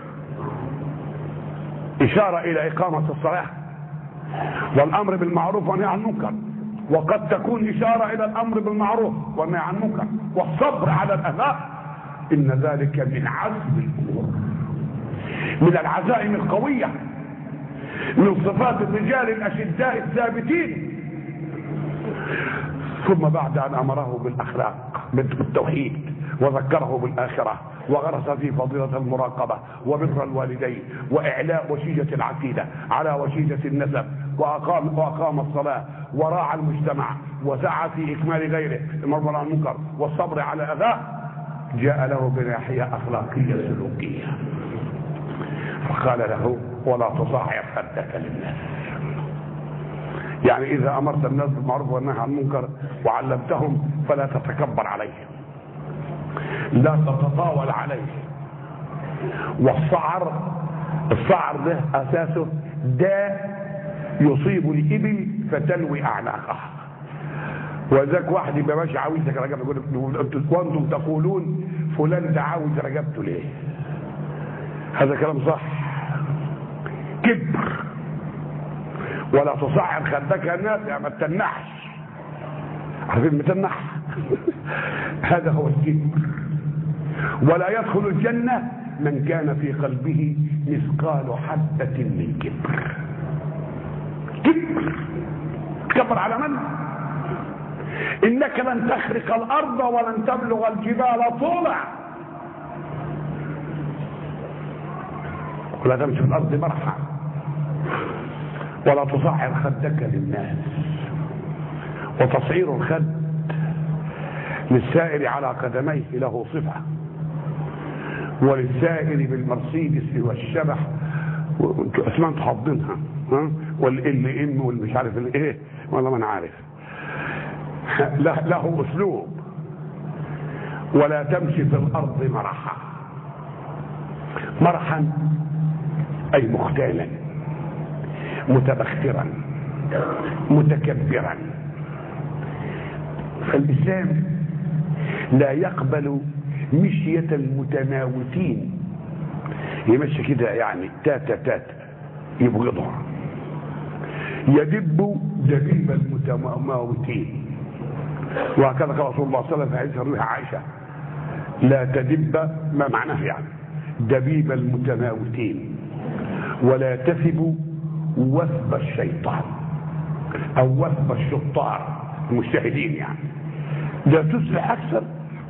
إشارة إلى إقامة الصلاة والأمر بالمعروف والنهي عن المنكر، وقد تكون إشارة إلى الأمر بالمعروف والنهي عن المنكر والصبر على الأذى. إن ذلك من عزم الأمور، من العزائم القوية، من صفات الرجال الأشداء الثابتين. ثم بعد أن أمره بالأخلاق بالتوحيد وذكره بالآخرة وغرس في فضيلة المراقبة وبر الوالدين وإعلاء وشيجة العقيدة على وشيجة النسب، وأقام, وأقام الصلاة وراعى المجتمع وسعى في إكمال غيره المرء عن المنكر والصبر على أذاه، جاء له بناحية أخلاقية سلوكية فقال له ولا تصاحب خدك للناس. يعني إذا أمرت الناس بالمعروف والنهي عن المنكر وعلمتهم فلا تتكبر عليهم، لا تتطاول عليه. والصعر، الصعر ده أساسه داء يصيب الإبل فتلوي أعناقها. وذاك واحد يبقى ماشي عاوزك رقبته يقول وانتم تقولون فلان ده عاوز رقبته ليه؟ هذا كلام صح. كبر. ولا تصعر خدك الناس، يعني ما تتنحش. عارفين متنح؟ هذا هو الكبر. ولا يدخل الجنة من كان في قلبه مثقال حبة من كبر. كبر. كبر على من؟ إنك لن تخرق الأرض ولن تبلغ الجبال طولا ولا تمشي في الأرض مرحا ولا تصعر خدك للناس. وتصعير الخد للسائر على قدميه له صفة، وللسائر بالمرسيدس والشبح اسمها تحضنها ها والال ام والمش عارف الايه ولا ما انا عارف، له اسلوب. ولا تمشي في الارض مرحا. مرحا اي مختالا متبخترا متكبرا. فالاسلام لا يقبل مشية المتناوتين، يمشي كده يعني تاتا تاتا يبغضها. يدب دبيب المتماوتين، وهكذا قال رسول الله صلى الله عليه وسلم في حديث روح عائشة لا تدب، ما معناه يعني دبيب المتناوتين، ولا تثب وثب الشيطان او وثب الشطار المجتهدين، يعني لا تسرع اكثر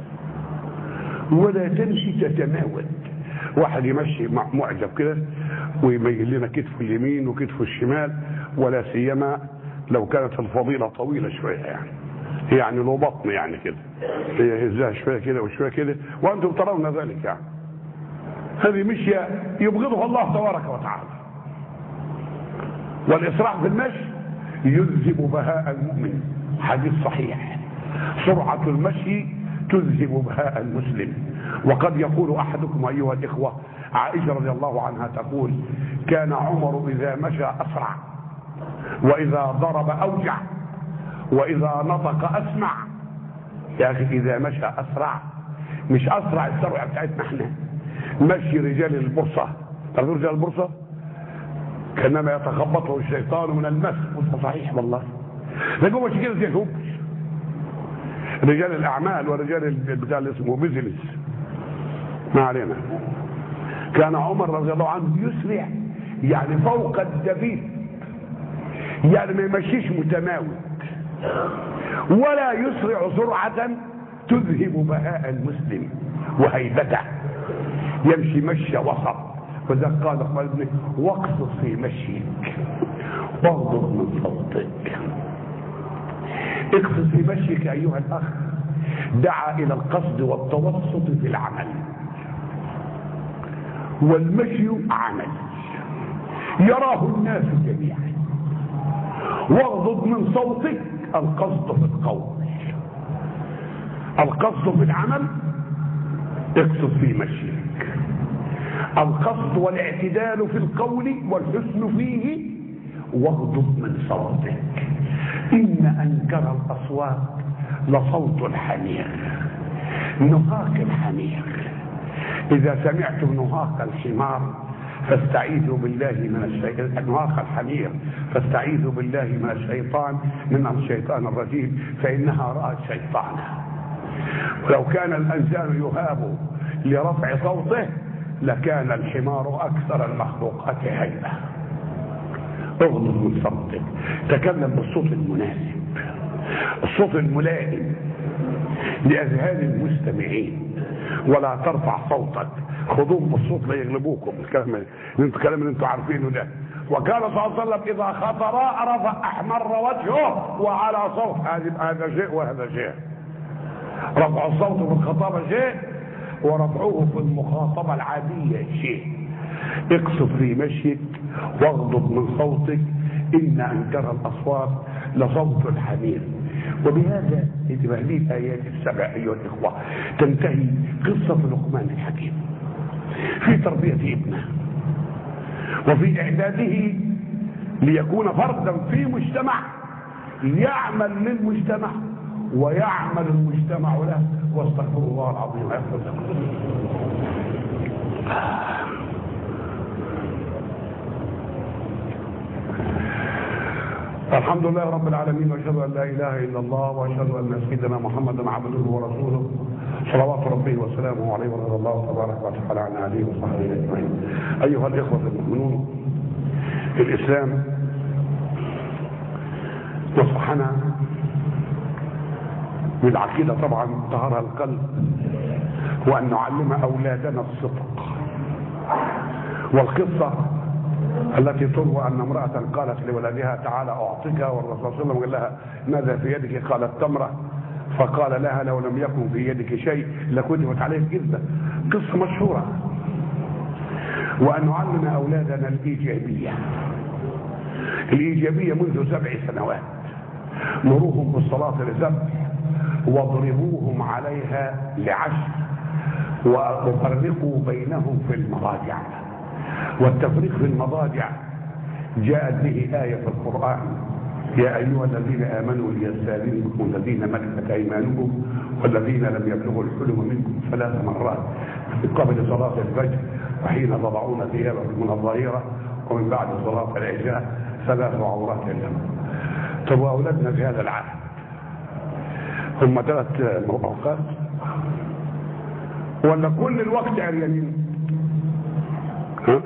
ولا تمشي تتناول. واحد يمشي معجب كده ويميل لنا كتفه اليمين وكتفه الشمال، ولا سيما لو كانت الفضيله طويله شويه، يعني يعني له بطن يعني كده يهزها شويه كده وشويه كده وانتم ترون ذلك. يعني هذه مشيه يبغضها الله تبارك وتعالى. والاسراع في المشي يذهب بهاء المؤمن، حديث صحيح. سرعه المشي تذهب بهاء المسلم. وقد يقول احدكم ايها الاخوه، عائشه رضي الله عنها تقول كان عمر اذا مشى اسرع، واذا ضرب اوجع، واذا نطق اسمع. يا اخي اذا مشى اسرع مش اسرع السرعه بتاعتنا احنا، مشي رجال البورصه. تعرفوا رجال البورصه؟ كانما يتخبطه الشيطان من المس. وده صحيح والله، ده جوه ماشي كده زي الهوب. رجال الاعمال ورجال البتاع اللي اسمه بيزنس، ما علينا. كان عمر رضي الله عنه يسرع يعني فوق الدبيب، يعني ما يمشيش متماوت، ولا يسرع سرعة تذهب بهاء المسلم وهيبته، يمشي مشي وسط. وذلك قال قال ابنه واقصد في مشيك واغضض من صوتك. اقصد في مشيك ايها الاخ. دعا الى القصد والتوسط في العمل، والمشي عمل يراه الناس جميعا. واغضض من صوتك القصد في القول، القصد في العمل اقصد في مشيك. القصد والاعتدال في القول والحسن فيه واغضض من صوتك. إن أنكر الأصوات لصوت الحمير، نهاق الحمير. إذا سمعتم نهاق الحمار فاستعيذوا بالله من الشيطان، نهاق الحمير فاستعيذوا بالله من الشيطان من الشيطان الرجيم فإنها رأت شيطانا. ولو كان الإنسان يهاب لرفع صوته لكان الحمار أكثر المخلوقات هيبة. اغضض من صوتك، تكلم بالصوت المناسب، الصوت الملائم لأذهان المستمعين، ولا ترفع صوتك، خذوهم بالصوت لا يغلبوكم. الكلام الكلام اللي انتم عارفينه ده. وكان صلى الله عليه وسلم إذا خطر رفع أحمر وجهه وعلى صوت، هذا شيء وهذا شيء. رفع الصوت في الخطابة شيء، ورفعوه في المخاطبة العادية شيء. اقصد في مشيك واغضب من صوتك، إن أنكر الأصوات لصوت الحمير. وبهذا هذه الآيات السبع أيها الإخوة تنتهي قصة لقمان الحكيم في تربية ابنه وفي إعداده ليكون فردا في مجتمع يعمل للمجتمع ويعمل المجتمع له. واستغفر الله العظيم ويغفر لكم. الحمد لله رب العالمين، واشهد ان لا اله الا الله، واشهد ان سيدنا محمدا عبده ورسوله صلوات ربه وسلامه عليه، ورضي الله تبارك وتعالى عن اله وصحبه اجمعين. ايها الاخوه المؤمنون، الاسلام نصحنا بالعقيده طبعا طهرها القلب، وان نعلم اولادنا الصدق. والقصه التي تروى ان امراه قالت لولدها تعالى اعطيك، والرسول صلى الله عليه وسلم قال لها ماذا في يدك؟ قالت تمره، فقال لها لو لم يكن في يدك شيء لكتبت عليك جدا. قصه مشهوره. وان نعلم اولادنا الايجابيه، الايجابيه منذ سبع سنوات. مروهم بالصلاه لسبع، واضربوهم عليها لعشر، وفرقوا بينهم في المضاجع. والتفريق في المضاجع جاءت به آية في القرآن: يا أيها الذين آمنوا ليستأذنكم الذين ملكت أيمانكم والذين لم يبلغوا الحلم منكم ثلاث مرات قبل صلاة الفجر وحين تضعون ثيابكم من الظهيرة ومن بعد صلاة العشاء ثلاث عورات لهم. طب أولادنا في هذا العهد هم ثلاث أوقات ولا كل الوقت عريانين؟ ها؟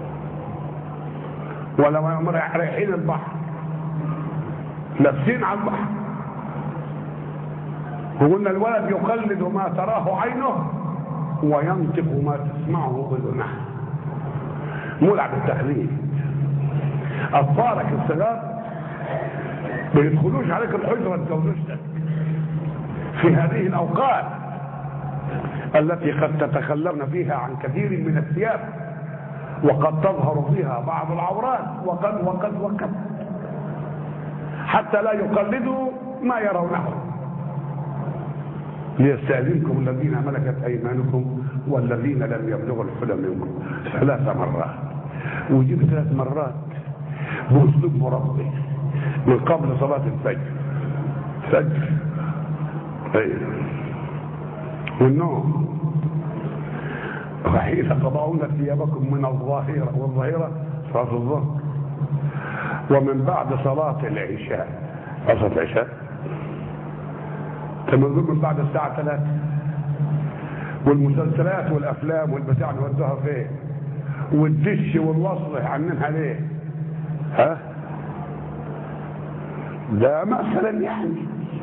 ولا رايحين البحر لابسين على البحر؟ وقلنا الولد يقلد ما تراه عينه وينطق ما تسمعه اذنه. ملعب التقليد. اطفالك الصغار ما يدخلوش عليك الحجره تزوجتك في هذه الاوقات التي قد تتخلون فيها عن كثير من الثياب، وقد تظهر فيها بعض العورات، وقد وقد وقد حتى لا يقلدوا ما يرونه. ليستأذنكم الذين ملكت أيمانكم والذين لم يبلغوا الحلم منكم ثلاث مرات. ويجيب ثلاث مرات بأسلوب مربي من قبل صلاة الفجر. فجر أيوه والنوم، وحين تضعون ثيابكم من الظاهرة، والظاهرة صلاة الظهر، ومن بعد صلاة العشاء. صلاة العشاء تمنون من بعد الساعة ثلاثة. والمسلسلات والأفلام والبتاع نودوها فين؟ والدش والوصل عنها ليه؟ ها؟ ده مثلا يعني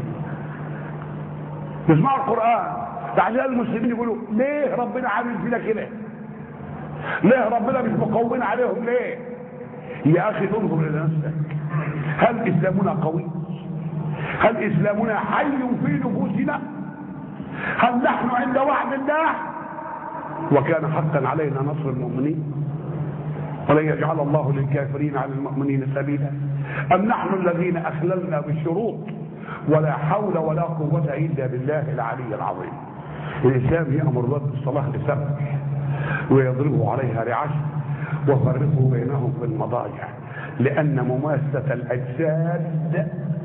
يسمعوا القرآن عشان المسلمين يقولوا ليه ربنا عامل فينا كده؟ ليه ربنا مش مقوين عليهم ليه؟ يا اخي انظر الى نفسك. هل اسلامنا قوي؟ هل اسلامنا حي في نفوسنا؟ هل نحن عند وعد الله؟ وكان حقا علينا نصر المؤمنين؟ ولن يجعل الله للكافرين على المؤمنين سبيلا؟ ام نحن الذين اخللنا بالشروط؟ ولا حول ولا قوة الا بالله العلي العظيم. الإسلام يأمر بالصلاة لسبع ويضربوا عليها لعشر وفرقوا بينهم في المضاجع، لأن مماسة الأجساد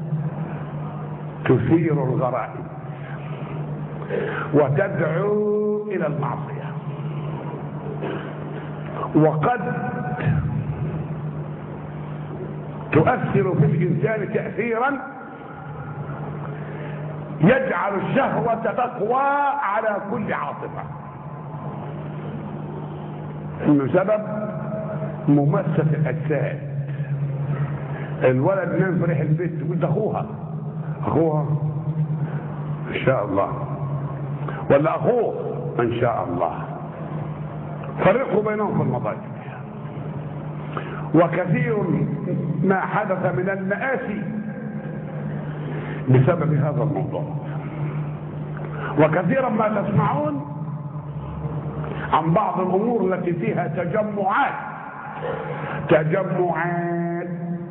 تثير الغرائز وتدعو إلى المعصية. وقد تؤثر في الإنسان تأثيرا يجعل الشهوة تقوى على كل عاطفة، انه سبب مماسة الأجساد. الولد نام في ريح البيت تقول ده اخوها اخوها ان شاء الله، ولا اخوه ان شاء الله، فرقوا بينهم في المضاجع. وكثير ما حدث من المآسي بسبب هذا الموضوع. وكثيرا ما تسمعون عن بعض الامور التي فيها تجمعات تجمعات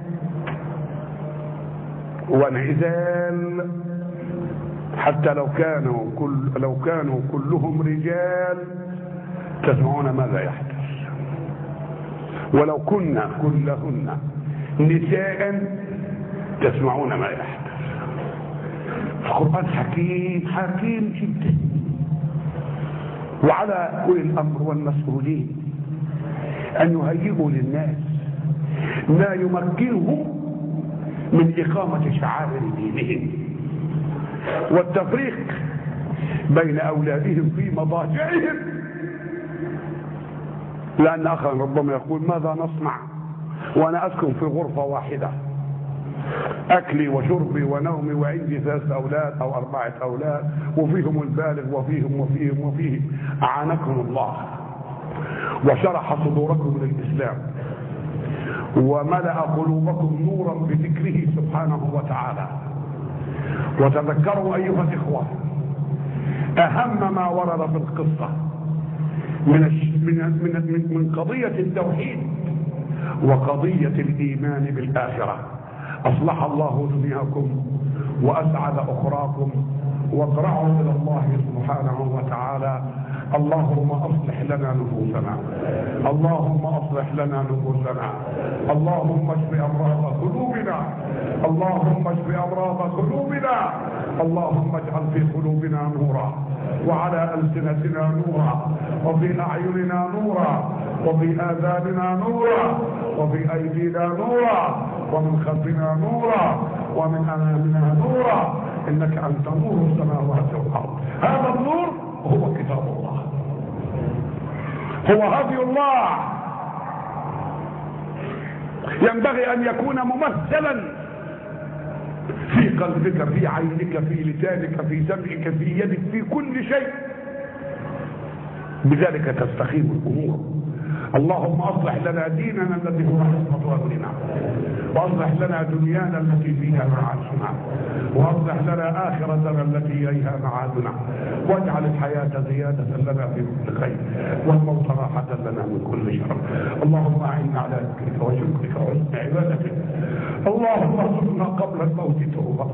وانعزال، حتى لو كانوا كل لو كانوا كلهم رجال تسمعون ماذا يحدث، ولو كنا كلهن نساء تسمعون ما يحدث. القرآن حكيم حكيم جدا، وعلى أولي الأمر والمسؤولين أن يهيئوا للناس ما يمكنهم من إقامة شعائر دينهم والتفريق بين أولادهم في مضاجعهم، لأن أخا ربما يقول ماذا نصنع وأنا أسكن في غرفة واحدة، أكلي وشربي ونومي وعندي ثلاثة أولاد أو أربعة أولاد وفيهم البالغ وفيهم وفيهم وفيهم. أعانكم الله وشرح صدوركم للإسلام وملأ قلوبكم نورا بذكره سبحانه وتعالى. وتذكروا أيها الإخوة أهم ما ورد في القصة من من من من قضية التوحيد وقضية الإيمان بالآخرة. أصلح الله دنياكم وأسعد أخراكم، واضرعوا إلى الله سبحانه وتعالى. اللهم أصلح لنا نفوسنا، اللهم أصلح لنا نفوسنا، اللهم اشف أمراض قلوبنا، اللهم اشف أمراض قلوبنا، اللهم اجعل في قلوبنا نورا وعلى ألسنتنا نورا وفي أعيننا نورا وفي آذاننا نورا وفي أيدينا نورا ومن خلفنا نورا ومن أمامنا نورا، إنك أنت نور السماوات والأرض. هذا النور هو كتاب الله، هو هدي الله، ينبغي أن يكون ممثلا في قلبك، في عينك، في لسانك، في سمعك، في يدك، في كل شيء، بذلك تستقيم الأمور. اللهم أصلح لنا ديننا الذي هو عصمة أمرنا، وأصلح لنا دنيانا التي فيها معاشنا، وأصلح لنا آخرتنا التي إليها معادنا، واجعل الحياة زيادة لنا في كل خير والموت راحة لنا من كل شر. اللهم أعنا على ذكرك وشكرك وحسن عبادتك. اللهم ارزقنا قبل الموت توبة،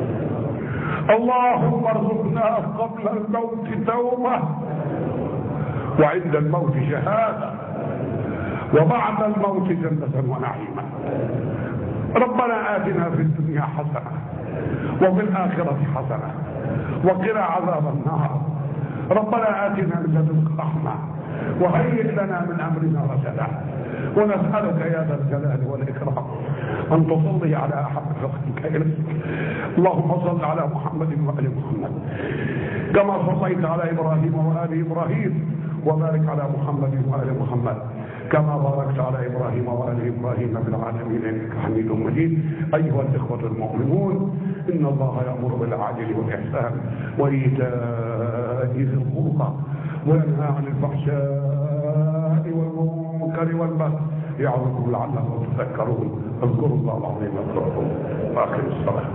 اللهم ارزقنا قبل الموت توبة، وعند الموت شهادة، وبعد الموت جنة ونعيما. ربنا آتنا في الدنيا حسنة وفي الآخرة حسنة وقنا عذاب النار. ربنا آتنا من لدنك رحمة وهيئ لنا من أمرنا رشدا. ونسألك يا ذا الجلال والإكرام أن تصلي على أحب خلقك إليك. اللهم صل على محمد وآل محمد كما صليت على إبراهيم وآل إبراهيم، وبارك على محمد وآل محمد كما باركت على إبراهيم وآل إبراهيم في العالمين إنك حميد مجيد. أيها الإخوة المؤمنون، إن الله يأمر بالعدل والإحسان وإيتاء ذي القربى وينهى عن الفحشاء والمنكر والبغي يعظكم لعلكم تذكرون. اذكروا الله العظيم يذكركم وأقيموا الصلاة.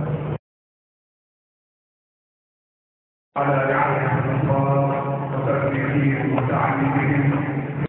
على رعاية الله وتربيته وتعليمه